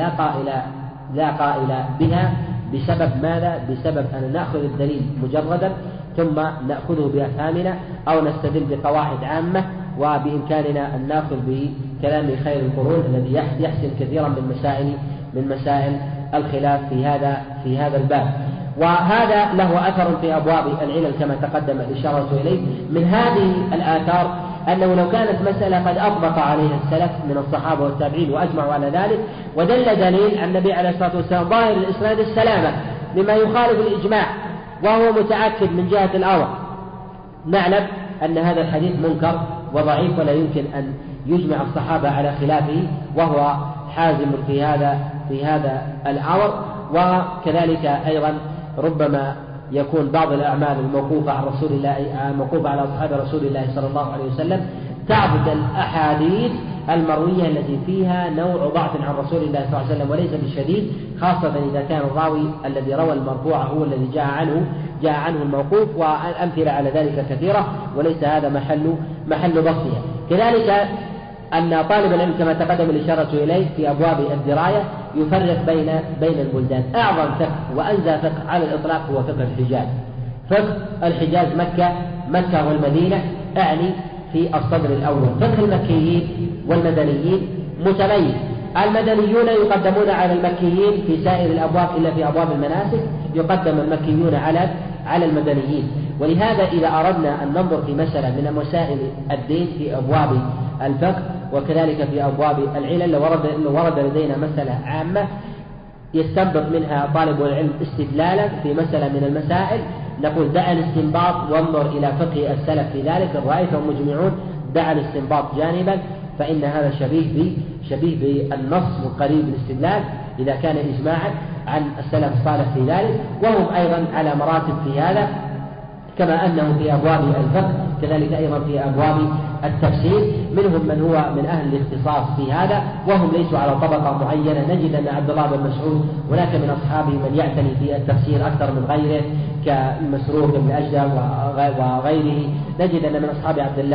لا قائل بها. بسبب ماذا؟ بسبب أن نأخذ الدليل مجردا ثم نأخذه بأفهامنا أو نستدل بقواعد عامة، وبإمكاننا أن نأخذ بكلام خير القرون الذي يحسم كثيرا من مسائل الخلاف في هذا الباب. وهذا له أثر في أبواب العلل كما تقدم الإشارة إليه. من هذه الآثار أنه لو كانت مسألة قد أطبق عليها السلف من الصحابة والتابعين وأجمعوا على ذلك، ودل دليل عن النبي عليه الصلاة والسلام ظاهر الإسناد السلامة مما يخالف الإجماع وهو متأكد من جهة الأمر، نعلم أن هذا الحديث منكر وضعيف ولا يمكن أن يجمع الصحابة على خلافه، وهو حازم في هذا الأمر. وكذلك أيضا ربما يكون بعض الأعمال الموقوفة عن رسول الله موقوفة على أصحاب رسول الله صلى الله عليه وسلم تعبد الأحاديث المروية التي فيها نوع ضعف عن رسول الله صلى الله عليه وسلم وليس بالشديد، خاصة إذا كان الراوي الذي روى المرفوع هو الذي جاء عنه الموقوف، والأمثلة على ذلك كثيرة وليس هذا محل بسطها. كذلك أن طالب العلم كما تقدم الإشارة إليه في أبواب الدراية يفرق بين البلدان. أعظم فقه وأنزى فقه على الإطلاق هو فقه الحجاز. فقه الحجاز مكة والمدينة، أعني في الصدر الأول. فقه المكيين والمدنيين متميز، المدنيون يقدمون على المكيين في سائر الأبواب إلا في أبواب المناسك يقدم المكيون على المدنيين. ولهذا إذا أردنا أن ننظر في مسألة من مسائل الدين في أبواب الفقه وكذلك في أبواب العلل، لو ورد لدينا مسألة عامة يستنبط منها طالب العلم استدلالا في مسألة من المسائل، نقول دع الاستنباط وانظر إلى فقه السلف في ذلك، رأيتهم مجمعون دع الاستنباط جانبا، فإن هذا شبيه بالنص وقريب الاستدلال إذا كان إجماعا عن السلف الصالح في ذلك، وهم أيضا على مراتب في هذا كما أنه في أبواب الفقه كذلك أيضا في أبواب التفسير. منهم من هو من أهل الاختصاص في هذا وهم ليسوا على طبقة معينة. نجد أن عبد الله بن مسعود هناك من أصحابه من يعتني في التفسير أكثر من غيره كمسروق بن أجدع وغيره. نجد أن من أصحاب عبد الله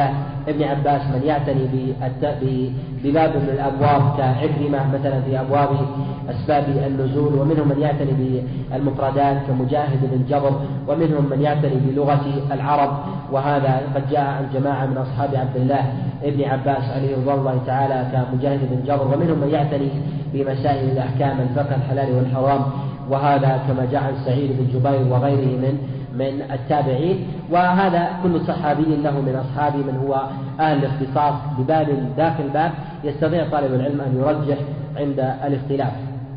ابن عباس من يعتني بباب من الأبواب كعكرمة مثلا في أبواب أسباب النزول، ومنهم من يعتني بالمفردات كمجاهد بن جبر، ومنهم من يعتني بلغة العرب، وهذا قد جاء عن جماعة من أصحاب عبد الله ابن عباس عليه رضوان الله تعالى كمجاهد بن جبر، ومنهم من يعتني بمسائل الأحكام الفقه الحلال والحرام، وهذا كما جاء عن سعيد بن جبير وغيره من التابعين. وهذا كل صحابي له من أصحابه من هو أهل الاختصاص بباب داخل باب يستطيع طالب العلم أن يرجح عند الاختلاف.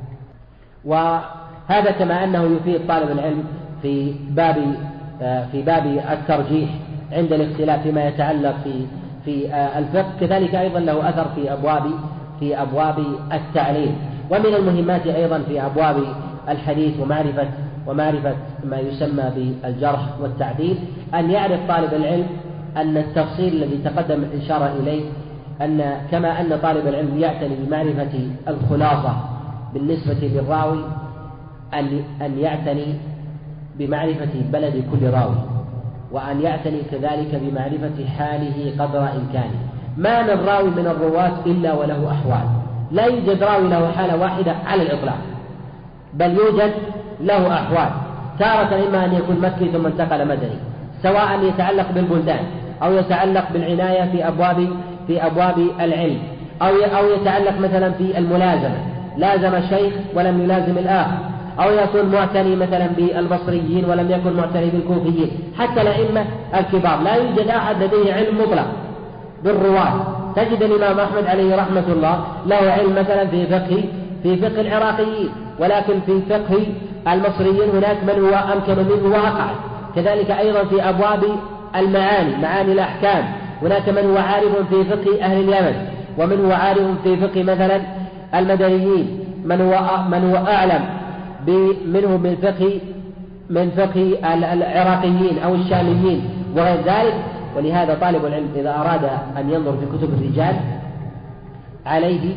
وهذا كما أنه يفيد طالب العلم في باب الترجيح عند الاختلاف فيما يتعلق في الفقه، كذلك أيضا له أثر في أبواب التعليل. ومن المهمات أيضا في أبواب الحديث ومعرفة ما يسمى بالجرح والتعديل أن يعرف طالب العلم أن التفصيل الذي تقدم الإشارة إليه، أن كما أن طالب العلم يعتني بمعرفة الخلاصة بالنسبة للراوي، أن يعتني بمعرفة بلد كل راوي، وأن يعتني كذلك بمعرفة حاله قدر إمكانه. ما من راوي من الرواة إلا وله أحوال، لا يوجد راوي له حالة واحدة على الإطلاق، بل يوجد له أحوال، تارة إما أن يكون مكي ثم انتقل مدني، سواء يتعلق بالبلدان أو يتعلق بالعناية في أبواب العلم، أو يتعلق مثلا في الملازمة، لازم شيخ ولم يلازم الآخر، أو يكون معتني مثلا بالبصريين ولم يكن معتني بالكوفيين. حتى الأئمة الكبار لا يوجد أحد لديه علم مطلق بالرواة. تجد الإمام أحمد عليه رحمة الله له علم مثلا في فقه العراقيين، ولكن في فقه المصريين هناك من هو أمكن منه وأقع. كذلك أيضا في أبواب معاني الأحكام هناك من هو عارف في فقه أهل اليمن، ومن هو عارف في فقه مثلا المدنيين، من هو أعلم منه من فقه العراقيين أو الشاميين وغير ذلك. ولهذا طالب العلم إذا أراد أن ينظر في كتب الرجال عليه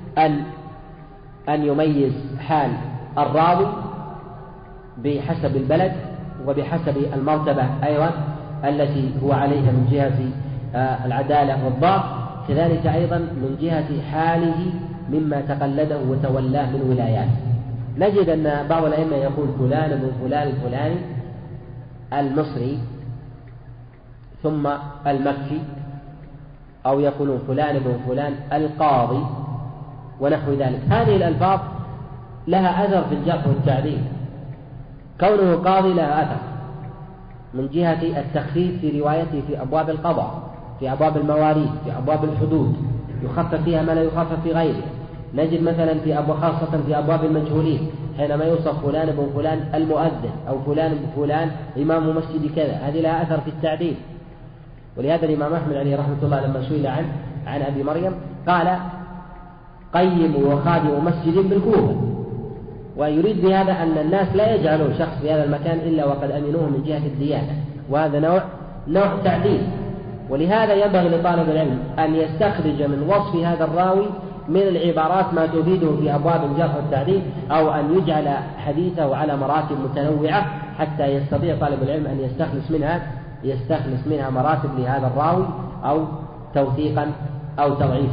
أن يميز حال الراوي بحسب البلد وبحسب المرتبة أيضا التي هو عليها من جهة العدالة والضبط، كذلك أيضا من جهة حاله مما تقلده وتولاه من ولايات. نجد أن بعض الأئمة يقول فلان بن فلان الفلاني المصري ثم المكي، أو يقولون فلان بن فلان القاضي ونحو ذلك. هذه الألفاظ لها أثر في الجرح والتعديل، كونه قاضي لها أثر من جهة التخفيف في روايته في أبواب القضاء، في أبواب المواريث، في أبواب الحدود، يخفف فيها ما لا يخفف في غيره. نجد مثلا خاصة في أبواب المجهولين حينما يوصف فلان بن فلان المؤذن أو فلان بن فلان إمام مسجد كذا، هذه لها أثر في التعديل. ولهذا الإمام أحمد عليه رحمة الله لما سئل عن أبي مريم قال قيم وخادم مسجد بالكوفة، ويريد بهذا أن الناس لا يجعلوا شخص في هذا المكان إلا وقد أمنوه من جهة الديانة، وهذا نوع تعديل. ولهذا ينبغي لطالب العلم أن يستخرج من وصف هذا الراوي من العبارات ما تفيده في أبواب الجرح والتعديل، أو أن يجعل حديثه على مراتب متنوعة حتى يستطيع طالب العلم أن يستخلص منها مراتب لهذا الراوي، أو توثيقا أو تضعيفا.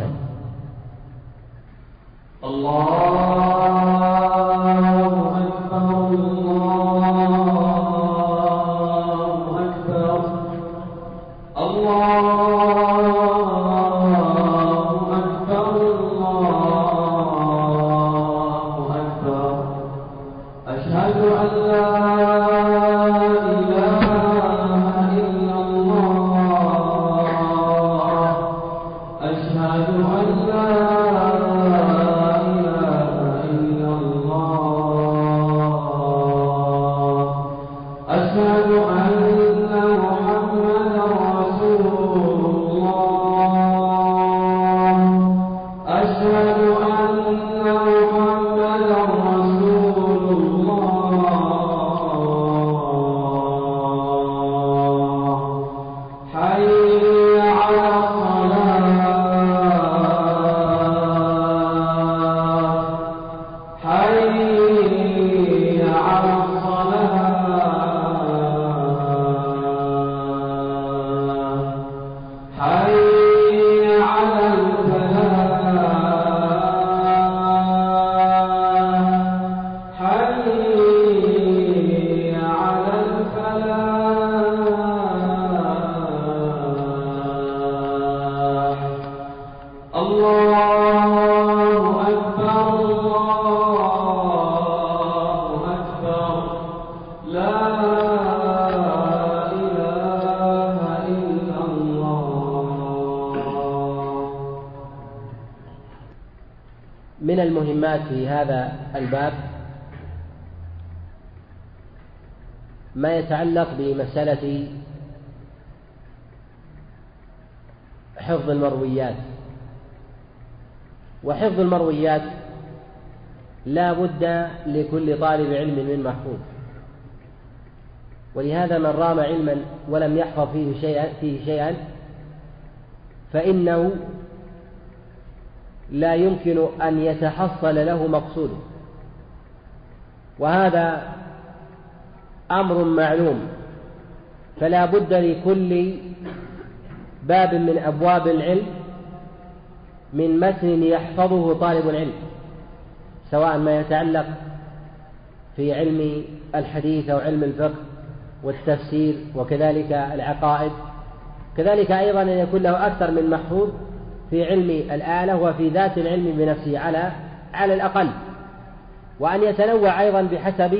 الله أكبر الله أكبر الله أكبر الله أكبر. أشهد أن لا إله إلا الله، أشهد أن لا إله إلا الله، أشهد أن محمدا رسول الله، أشهد أن محمدا رسول الله. حي على الصلاة، حي على الصلاة، حي المهمات في هذا الباب ما يتعلق بمسألة حفظ المرويات. وحفظ المرويات لا بد لكل طالب علم من محفوظ، ولهذا من رام علما ولم يحفظ فيه شيئا فإنه لا يمكن أن يتحصل له مقصوده، وهذا أمر معلوم. فلا بد لكل باب من أبواب العلم من متن يحفظه طالب العلم، سواء ما يتعلق في علم الحديث أو علم الفقه والتفسير وكذلك العقائد. كذلك أيضا أن يكون له أكثر من محفوظ في علم الآلة وفي ذات العلم بنفسه على الأقل، وأن يتنوع أيضا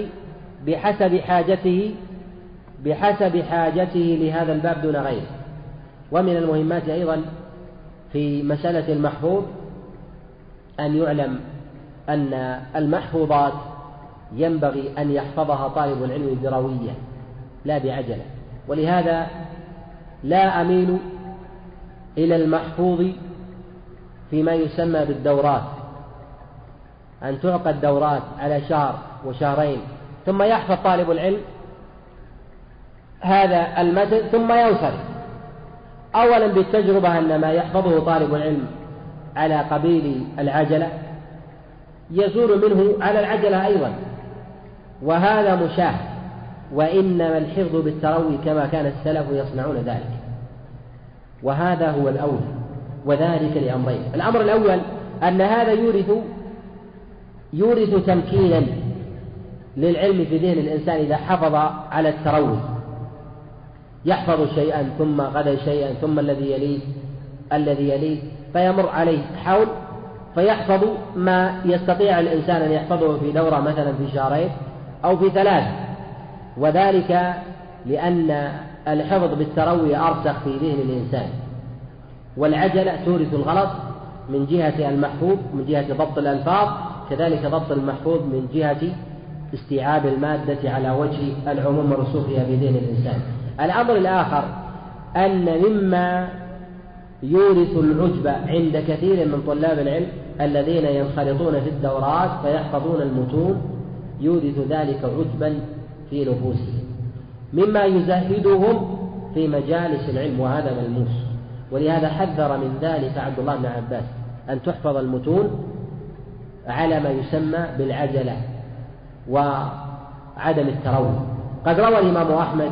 بحسب حاجته لهذا الباب دون غيره. ومن المهمات أيضا في مسألة المحفوظ أن يعلم أن المحفوظات ينبغي أن يحفظها طالب العلم بروية لا بعجلة، ولهذا لا أميل إلى المحفوظ فيما يسمى بالدورات، أن تعقد دورات على شهر وشهرين ثم يحفظ طالب العلم هذا المتن ثم ينصرف. أولا بالتجربة أن ما يحفظه طالب العلم على قبيل العجلة يزول منه على العجلة أيضا، وهذا مشاهد. وإنما الحفظ بالتروي كما كان السلف يصنعون ذلك، وهذا هو الأولى، وذلك لأمرين. الأمر الأول أن هذا يورث تمكينا للعلم في ذهن الإنسان إذا حفظ على التروي، يحفظ شيئا ثم غدا شيئا ثم الذي يليه فيمر عليه حول فيحفظ ما يستطيع الإنسان أن يحفظه في دورة مثلا في شهرين أو في 3، وذلك لأن الحفظ بالتروي أرسخ في ذهن الإنسان، والعجلة تورث الغلط من جهة المحفوظ من جهة ضبط الألفاظ، كذلك ضبط المحفوظ من جهة استيعاب المادة على وجه العموم ورسوخها في ذهن الإنسان. الأمر الآخر أن مما يورث العجب عند كثير من طلاب العلم الذين ينخرطون في الدورات فيحفظون المتون يورث ذلك عجبا في نفوسهم مما يزهدهم في مجالس العلم، وهذا ملموس. ولهذا حذر من ذلك عبد الله بن عباس أن تحفظ المتون على ما يسمى بالعجلة وعدم التروي. قد روى الإمام أحمد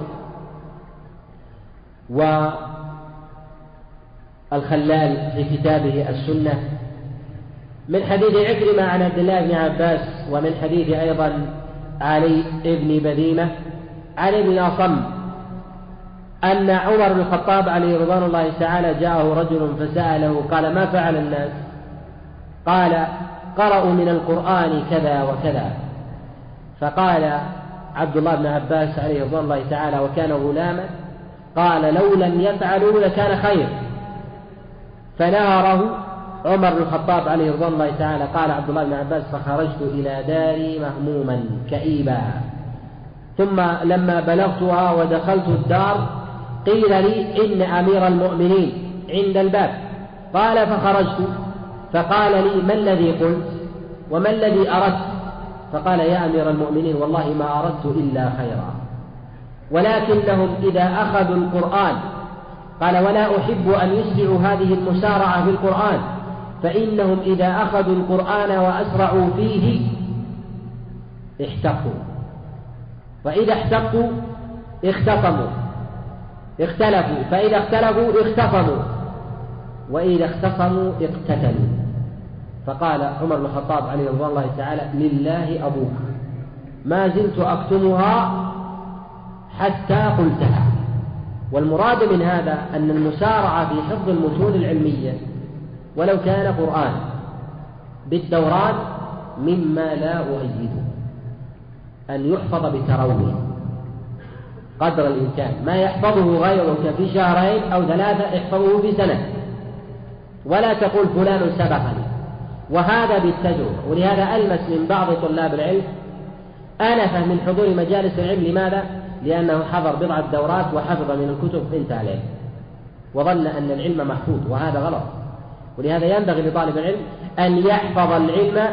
والخلال في كتابه السنة من حديث عكرمة عن عبد الله بن عباس، ومن حديث أيضا علي بن بذيمة عن ابن أصم أن عمر بن الخطاب عليه رضوان الله تعالى جاءه رجل فسأله قال: ما فعل الناس؟ قال: قرأوا من القرآن كذا وكذا. فقال عبد الله بن عباس عليه رضوان الله تعالى وكان غلاما قال: لو لم يفعلوا لكان خير. فنهره عمر بن الخطاب عليه رضوان الله تعالى. قال عبد الله بن عباس: فخرجت إلى داري مهموما كئيبا، ثم لما بلغتها ودخلت الدار قيل لي إن أمير المؤمنين عند الباب. قال: فخرجت فقال لي: ما الذي قلت وما الذي أردت؟ فقال: يا أمير المؤمنين والله ما أردت إلا خيرا، ولكنهم إذا أخذوا القرآن، قال: ولا أحب أن يسرعوا هذه المسارعة في القرآن، فإنهم إذا أخذوا القرآن وأسرعوا فيه احتقوا، وإذا احتقوا اختلفوا، فإذا اختلفوا اختصموا، وإذا اختصموا اقتتلوا. فقال عمر بن الخطاب عليه رضوان الله تعالى: لله أبوك ما زلت أكتمها حتى قلتها. والمراد من هذا أن المسارعة في حفظ المتون العلمية ولو كان قرآن بالدورات مما لا أؤيده، أن يحفظ بتروي قدر الإمكان، ما يحفظه غيرك في 2 أو 3 احفظه في سنة، ولا تقول فلان سبقني، وهذا بالتجربة. ولهذا ألمس من بعض طلاب العلم أنفه من حضور مجالس العلم. لماذا؟ لأنه حضر بضعة دورات وحفظ من الكتب انتهى عليه وظن أن العلم محفوظ، وهذا غلط. ولهذا ينبغي لطالب العلم أن يحفظ العلم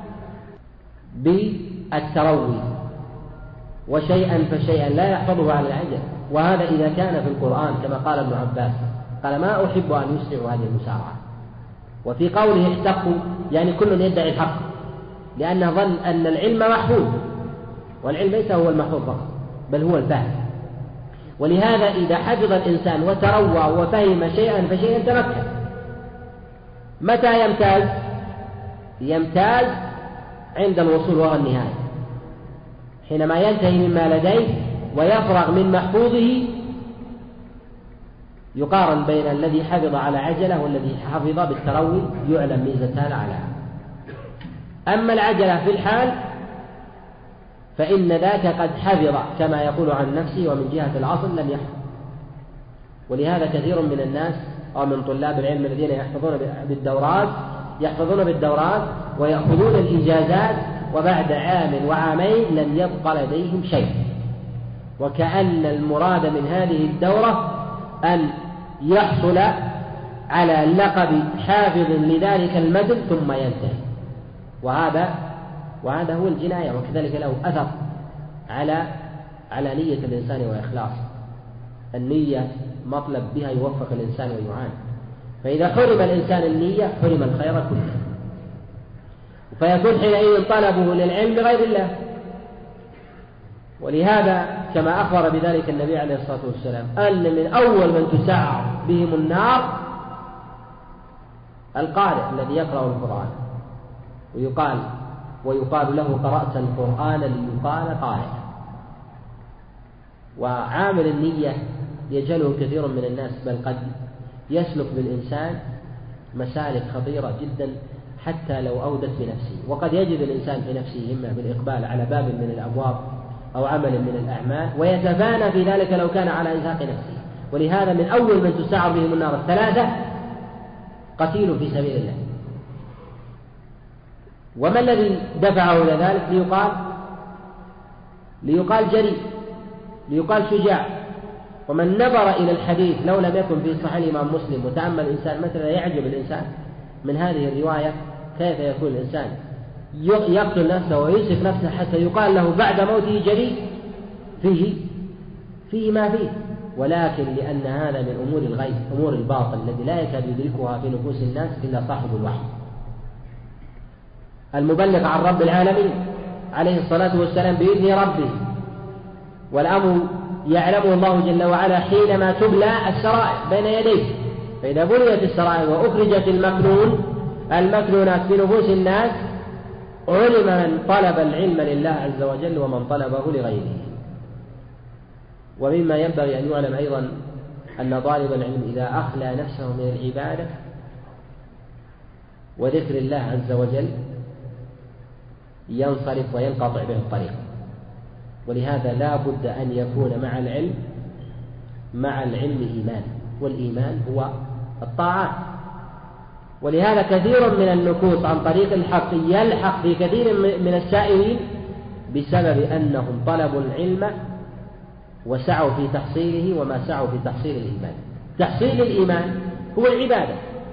بالتروي وشيئا فشيئا، لا يحفظه على العجل. وهذا إذا كان في القرآن كما قال ابن عباس قال ما أحب أن يسرعوا هذه المسارعة. وفي قوله احتقوا يعني كل يدعي الحق، لأنه ظن أن العلم محفوظ، والعلم ليس هو المحفوظ فقط بل هو الفهم. ولهذا إذا حفظ الإنسان وتروى وفهم شيئا فشيئا تمكن. متى يمتاز؟ يمتاز عند الوصول وهو النهاية، حينما ينتهي مما لديه ويفرغ من محفوظه، يقارن بين الذي حفظ على عجلة والذي حفظ بالتروي، يعلم ميزتان على هذا. أما العجلة في الحال فإن ذاك قد حفظ كما يقول عن نفسه، ومن جهة الأصل لم يحفظ. ولهذا كثير من الناس أو من طلاب العلم الذين يحفظون بالدورات ويأخذون الإجازات، وبعد عام وعامين لم يبق لديهم شيء، وكأن المراد من هذه الدورة أن يحصل على لقب حافظ لذلك المتن ثم ينتهي. وهذا هو الجناية، وكذلك له أثر على نية الإنسان وإخلاصه. النية مطلب بها يوفق الإنسان ويعان، فإذا حرم الإنسان النية حرم الخير كله، فيكون حينئذ طلبه للعلم بغير الله. ولهذا كما أخبر بذلك النبي عليه الصلاة والسلام أن من أول من تسعر بهم النار القارئ الذي يقرأ القرآن، ويقال له قرأت القرآن ليقال قارئ. وعامل النية يجهله كثير من الناس، بل قد يسلك بالإنسان مسالك خطيرة جدا حتى لو أودت بنفسه. وقد يجد الإنسان في نفسه همة بالإقبال على باب من الأبواب أو عمل من الأعمال، ويتفانى في ذلك لو كان على إنفاق نفسه. ولهذا من أول من تسعر بهم النار الثلاثة قتيل في سبيل الله. وما الذي دفعه إلى ذلك؟ ليقال جريء، ليقال شجاع. ومن نظر إلى الحديث لو لم يكن في صحيح الإمام مسلم وتأمل الإنسان مثلا يعجب الإنسان من هذه الرواية كيف يكون الإنسان يقتل نفسه ويوصف نفسه حتى يقال له بعد موته جريء، فيه ما فيه. ولكن لأن هذا من أمور الغيب، أمور الباطل الذي لا يكاد يدركها في نفوس الناس إلا صاحب الوحي المبلغ عن رب العالمين عليه الصلاة والسلام بإذن ربه، والأمر يعلمه الله جل وعلا حينما تبلى السرائر بين يديه. فإذا بليت السرائر وأخرجت المكنونات في نفوس الناس علم من طلب العلم لله عز وجل ومن طلبه لغيره. ومما ينبغي أن يعلم أيضا أن طالب العلم إذا أخلى نفسه من العبادة وذكر الله عز وجل ينصرف وينقطع به الطريق. ولهذا لا بد أن يكون مع العلم إيمان، والإيمان هو الطاعات. ولهذا كثير من النكوص عن طريق الحق يلحق في كثير من السائرين بسبب أنهم طلبوا العلم وسعوا في تحصيله وما سعوا في تحصيل الإيمان. تحصيل الإيمان هو العبادة.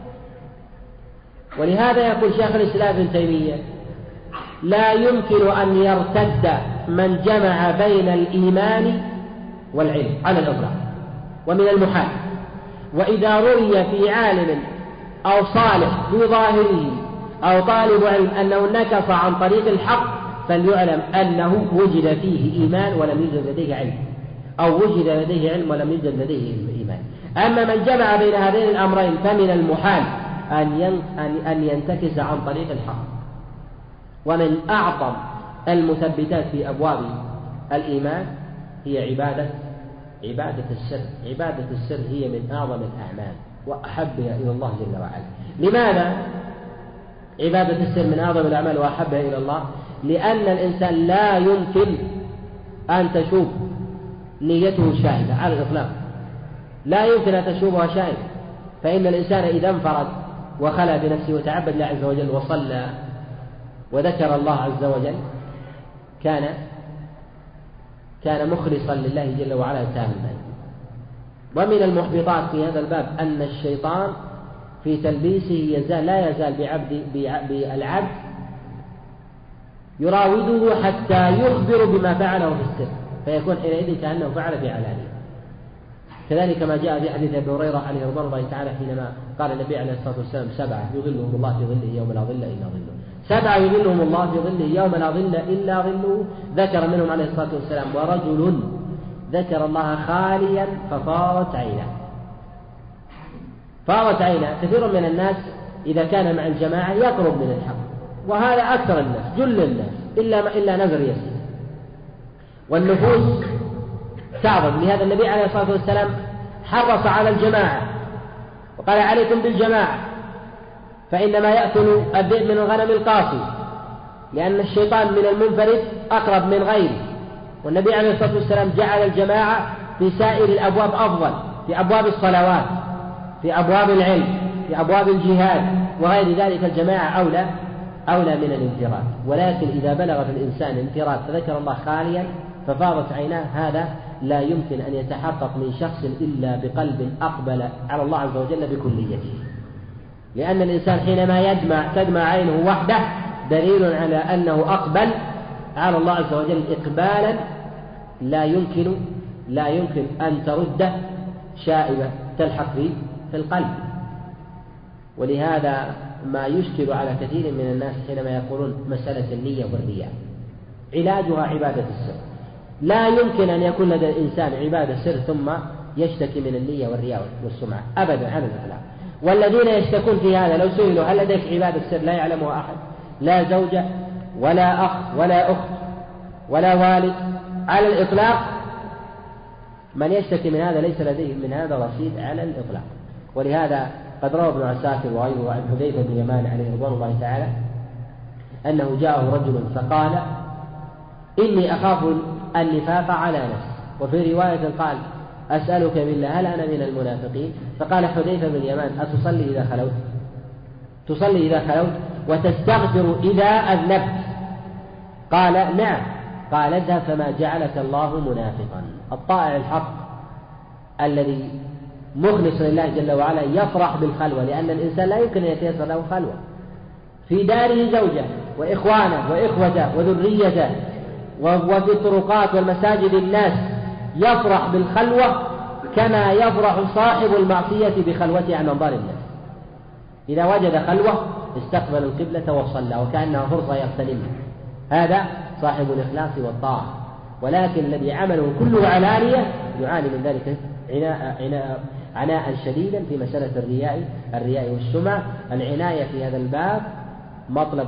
ولهذا يقول شيخ الإسلام ابن تيمية لا يمكن أن يرتد من جمع بين الإيمان والعلم على الإطلاق، ومن المحال. وإذا رؤي في عالم أو صالح في ظاهره أو طالب علم أنه نكص عن طريق الحق فليعلم أنه وجد فيه إيمان ولم يوجد لديه علم، أو وجد لديه علم ولم يوجد لديه إيمان. أما من جمع بين هذين الأمرين فمن المحال أن ينتكس عن طريق الحق. ومن أعظم المثبتات في أبواب الإيمان هي عبادة السر. عبادة السر هي من أعظم الأعمال وأحبها إلى الله جل وعلا. لماذا عبادة السر من أعظم الأعمال وأحبها إلى الله؟ لأن الإنسان لا يمكن أن تشوب نيته شاهدة على الإطلاق، لا يمكن أن تشوبها شاهدة. فإن الإنسان إذا انفرد وخلى بنفسه وتعبد الله عز وجل وصلى وذكر الله عز وجل كان مخلصا لله جل وعلا تاما. ومن المحبطات في هذا الباب أن الشيطان في تلبيسه لا يزال بالعبد يراوده حتى يخبر بما فعله في السر، فيكون حينئذ كأنه فعل في علانية. كذلك ما جاء في حديث أبي هريرة عليه رضوان الله تعالى حينما قال النبي عليه الصلاة والسلام 7 يظلهم الله في ظله يوم لا ظل إلا ظله، 7 يظلهم الله في ظله يوم لا ظل إلا ظله، ذكر منهم عليه الصلاة والسلام ورجل ذكر الله خاليا ففاضت عينه. فاضت عينه. كثير من الناس إذا كان مع الجماعة يقرب من الحق، وهذا أكثر الناس جل الناس إلا نذر يسير، والنفوس تعظم. لهذا النبي عليه الصلاة والسلام حرص على الجماعة وقال عليكم بالجماعة، فإنما يأكل الذئب من الغنم القاصي، لأن الشيطان من المنفرد أقرب من غيره. والنبي عليه الصلاة والسلام جعل الجماعة في سائر الأبواب أفضل، في أبواب الصلوات، في أبواب العلم، في أبواب الجهاد وغير ذلك. الجماعة أولى من الانفراد. ولكن إذا بلغ في الإنسان انفراد فذكر الله خاليا ففاضت عيناه، هذا لا يمكن أن يتحقق من شخص إلا بقلب أقبل على الله عز وجل بكليته، لأن الإنسان حينما تدمع عينه وحده دليل على أنه أقبل على الله عز وجل إقبالا لا يمكن أن ترد شائبة تلحق في القلب. ولهذا ما يشكل على كثير من الناس حينما يقولون مسألة النية والرياء، علاجها عبادة السر. لا يمكن أن يكون لدى الإنسان عبادة سر ثم يشتكي من النية والرياء والسمعة أبدا على الإطلاق. والذين يشتكون في هذا لو سئلوا هل لديك عبادة سر لا يعلمها أحد، لا زوجة ولا أخ ولا أخت ولا والد على الإطلاق، من يشتكي من هذا ليس لديه من هذا رصيد على الإطلاق. ولهذا قد روى ابن عساكر وغيره عن حذيفة بن اليمان عليه رضوان الله تعالى أنه جاءه رجل فقال إني أخاف النفاق على نفسي، وفي رواية قال أسألك بالله هل أنا من المنافقين؟ فقال حذيفة بن اليمان أتصلي إذا خلوت؟ تصلي إذا خلوت وتستغفر إذا أذنبت؟ قال نعم. قال اذهب فما جعلك الله منافقا. الطائع الحق الذي مخلص لله جل وعلا يفرح بالخلوة، لأن الإنسان لا يمكن أن يتيسر له خلوة. في داره زوجة وإخوانه وإخوته وذريته وفي الطرقات والمساجد الناس يفرح بالخلوة كما يفرح صاحب المعصية بخلوته عن أنظار الناس. إذا وجد خلوة استقبل القبلة وصلى وكأنها فرصة يغتنمها، هذا صاحب الإخلاص والطاعة. ولكن الذي عمله كله علانية يعاني من ذلك عناء شديدا في مسألة الرياء والسمعة. العناية في هذا الباب مطلب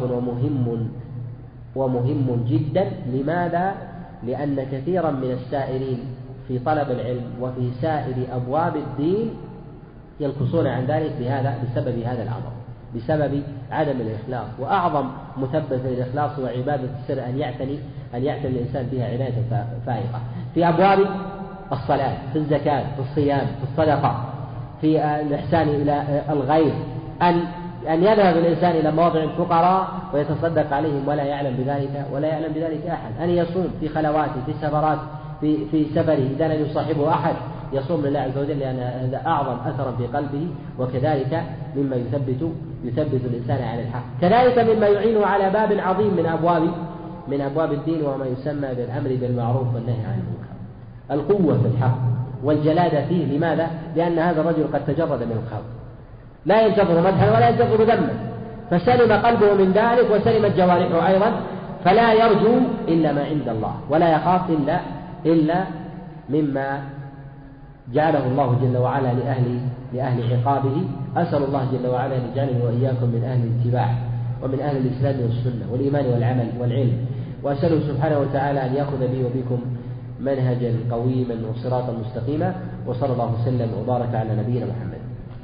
ومهم جدا. لماذا؟ لأن كثيرا من السائرين في طلب العلم وفي سائر أبواب الدين ينقصون عن ذلك بسبب هذا الأمر، بسبب عدم الإخلاص. وأعظم مثبت للإخلاص وعبادة السر أن يعتني الإنسان بها عناية فائقة في أبواب الصلاة، في الزكاة، في الصيام، في الصدقة، في الإحسان إلى الغير، أن يذهب الإنسان إلى مواضع الفقراء ويتصدق عليهم ولا يعلم بذلك أحد، أن يصوم في خلواته، في سفرات، في سفره إذا لم يصاحبه أحد يصوم لله عز وجل، لأن هذا أعظم أثرا في قلبه، وكذلك مما يثبت الإنسان على الحق. كذلك مما يعينه على باب عظيم من أبواب الدين، وما يسمى بالأمر بالمعروف والنهي عن المنكر، القوة في الحق والجلادة فيه. لماذا؟ لأن هذا الرجل قد تجرد من الخلق، لا ينتظر مدحا ولا ينتظر ذما، فسلم قلبه من ذلك وسلمت جوارحه أيضا، فلا يرجو إلا ما عند الله ولا يخاف إلا مما جعله الله جل وعلا لأهل عقابه. أسأل الله جل وعلا أن يجعلني وإياكم من أهل الاتباع ومن أهل الإسلام والسنة والإيمان والعمل والعلم، وأسأله سبحانه وتعالى أن يأخذ بي وبكم منهجا قويما وصراطا مستقيما، وصلى الله وسلم وبارك على نبينا محمد.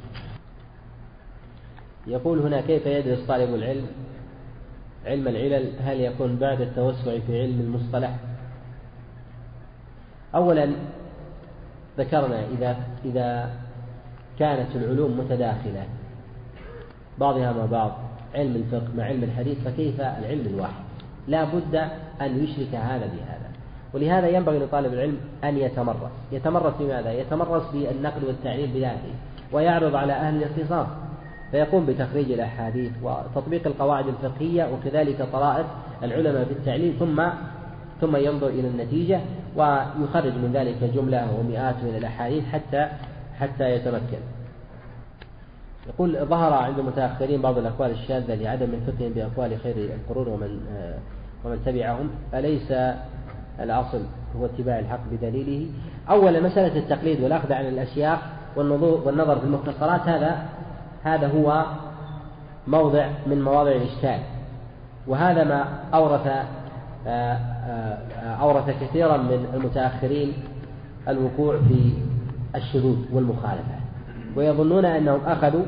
يقول هنا: كيف يدرس طالب العلم علم العلل؟ هل يكون بعد التوسع في علم المصطلح؟ أولا ذكرنا إذا كانت العلوم متداخلة بعضها مع بعض، علم الفقه مع علم الحديث، فكيف العلم الواحد؟ لا بد أن يشرك هذا بهذا. ولهذا ينبغي لطالب العلم أن يتمرس بماذا؟ يتمرس بالنقل والتعليل بذاته، ويعرض على أهل الاختصاص، فيقوم بتخريج الأحاديث وتطبيق القواعد الفقهية وكذلك طرائق العلماء في التعليل، ثم ينظر إلى النتيجة ويخرج من ذلك جملة ومئات من الأحاديث حتى يتمكن. يقول: ظهر عند المتأخرين بعض الأقوال الشاذة لعدم فقههم بأقوال خير القرون ومن تبعهم، أليس الأصل هو اتباع الحق بدليله؟ أولا، مسألة التقليد والأخذ عن الأشياء والنظر في المختصرات، هذا هو موضع من مواضع الإشكال، وهذا ما أورث كثيرا من المتأخرين الوقوع في الشذوذ والمخالفة، ويظنون أنهم أخذوا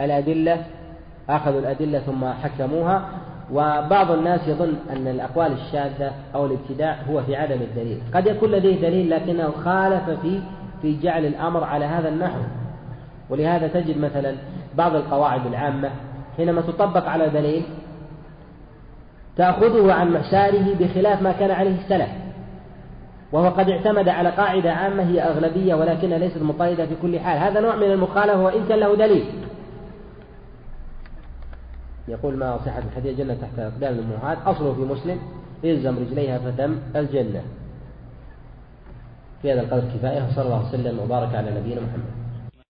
الأدلة ثم حكموها. وبعض الناس يظن أن الأقوال الشاذة أو الابتداع هو في عدم الدليل، قد يكون لديه دليل لكنه خالف في جعل الأمر على هذا النحو. ولهذا تجد مثلا بعض القواعد العامة حينما تطبق على دليل تأخذه عن مساره بخلاف ما كان عليه السلف، وهو قد اعتمد على قاعدة عامة هي أغلبية ولكنها ليست مقيدة في كل حال. هذا نوع من المخالفة وإن كان له دليل. يقول: ما صحة الحديث الجنة تحت أقدام الأمهات، أصله في مسلم: إلزم رجليها فتم الجنة. في هذا القدر كفاية، وصلى الله وسلم وبارك على نبينا محمد.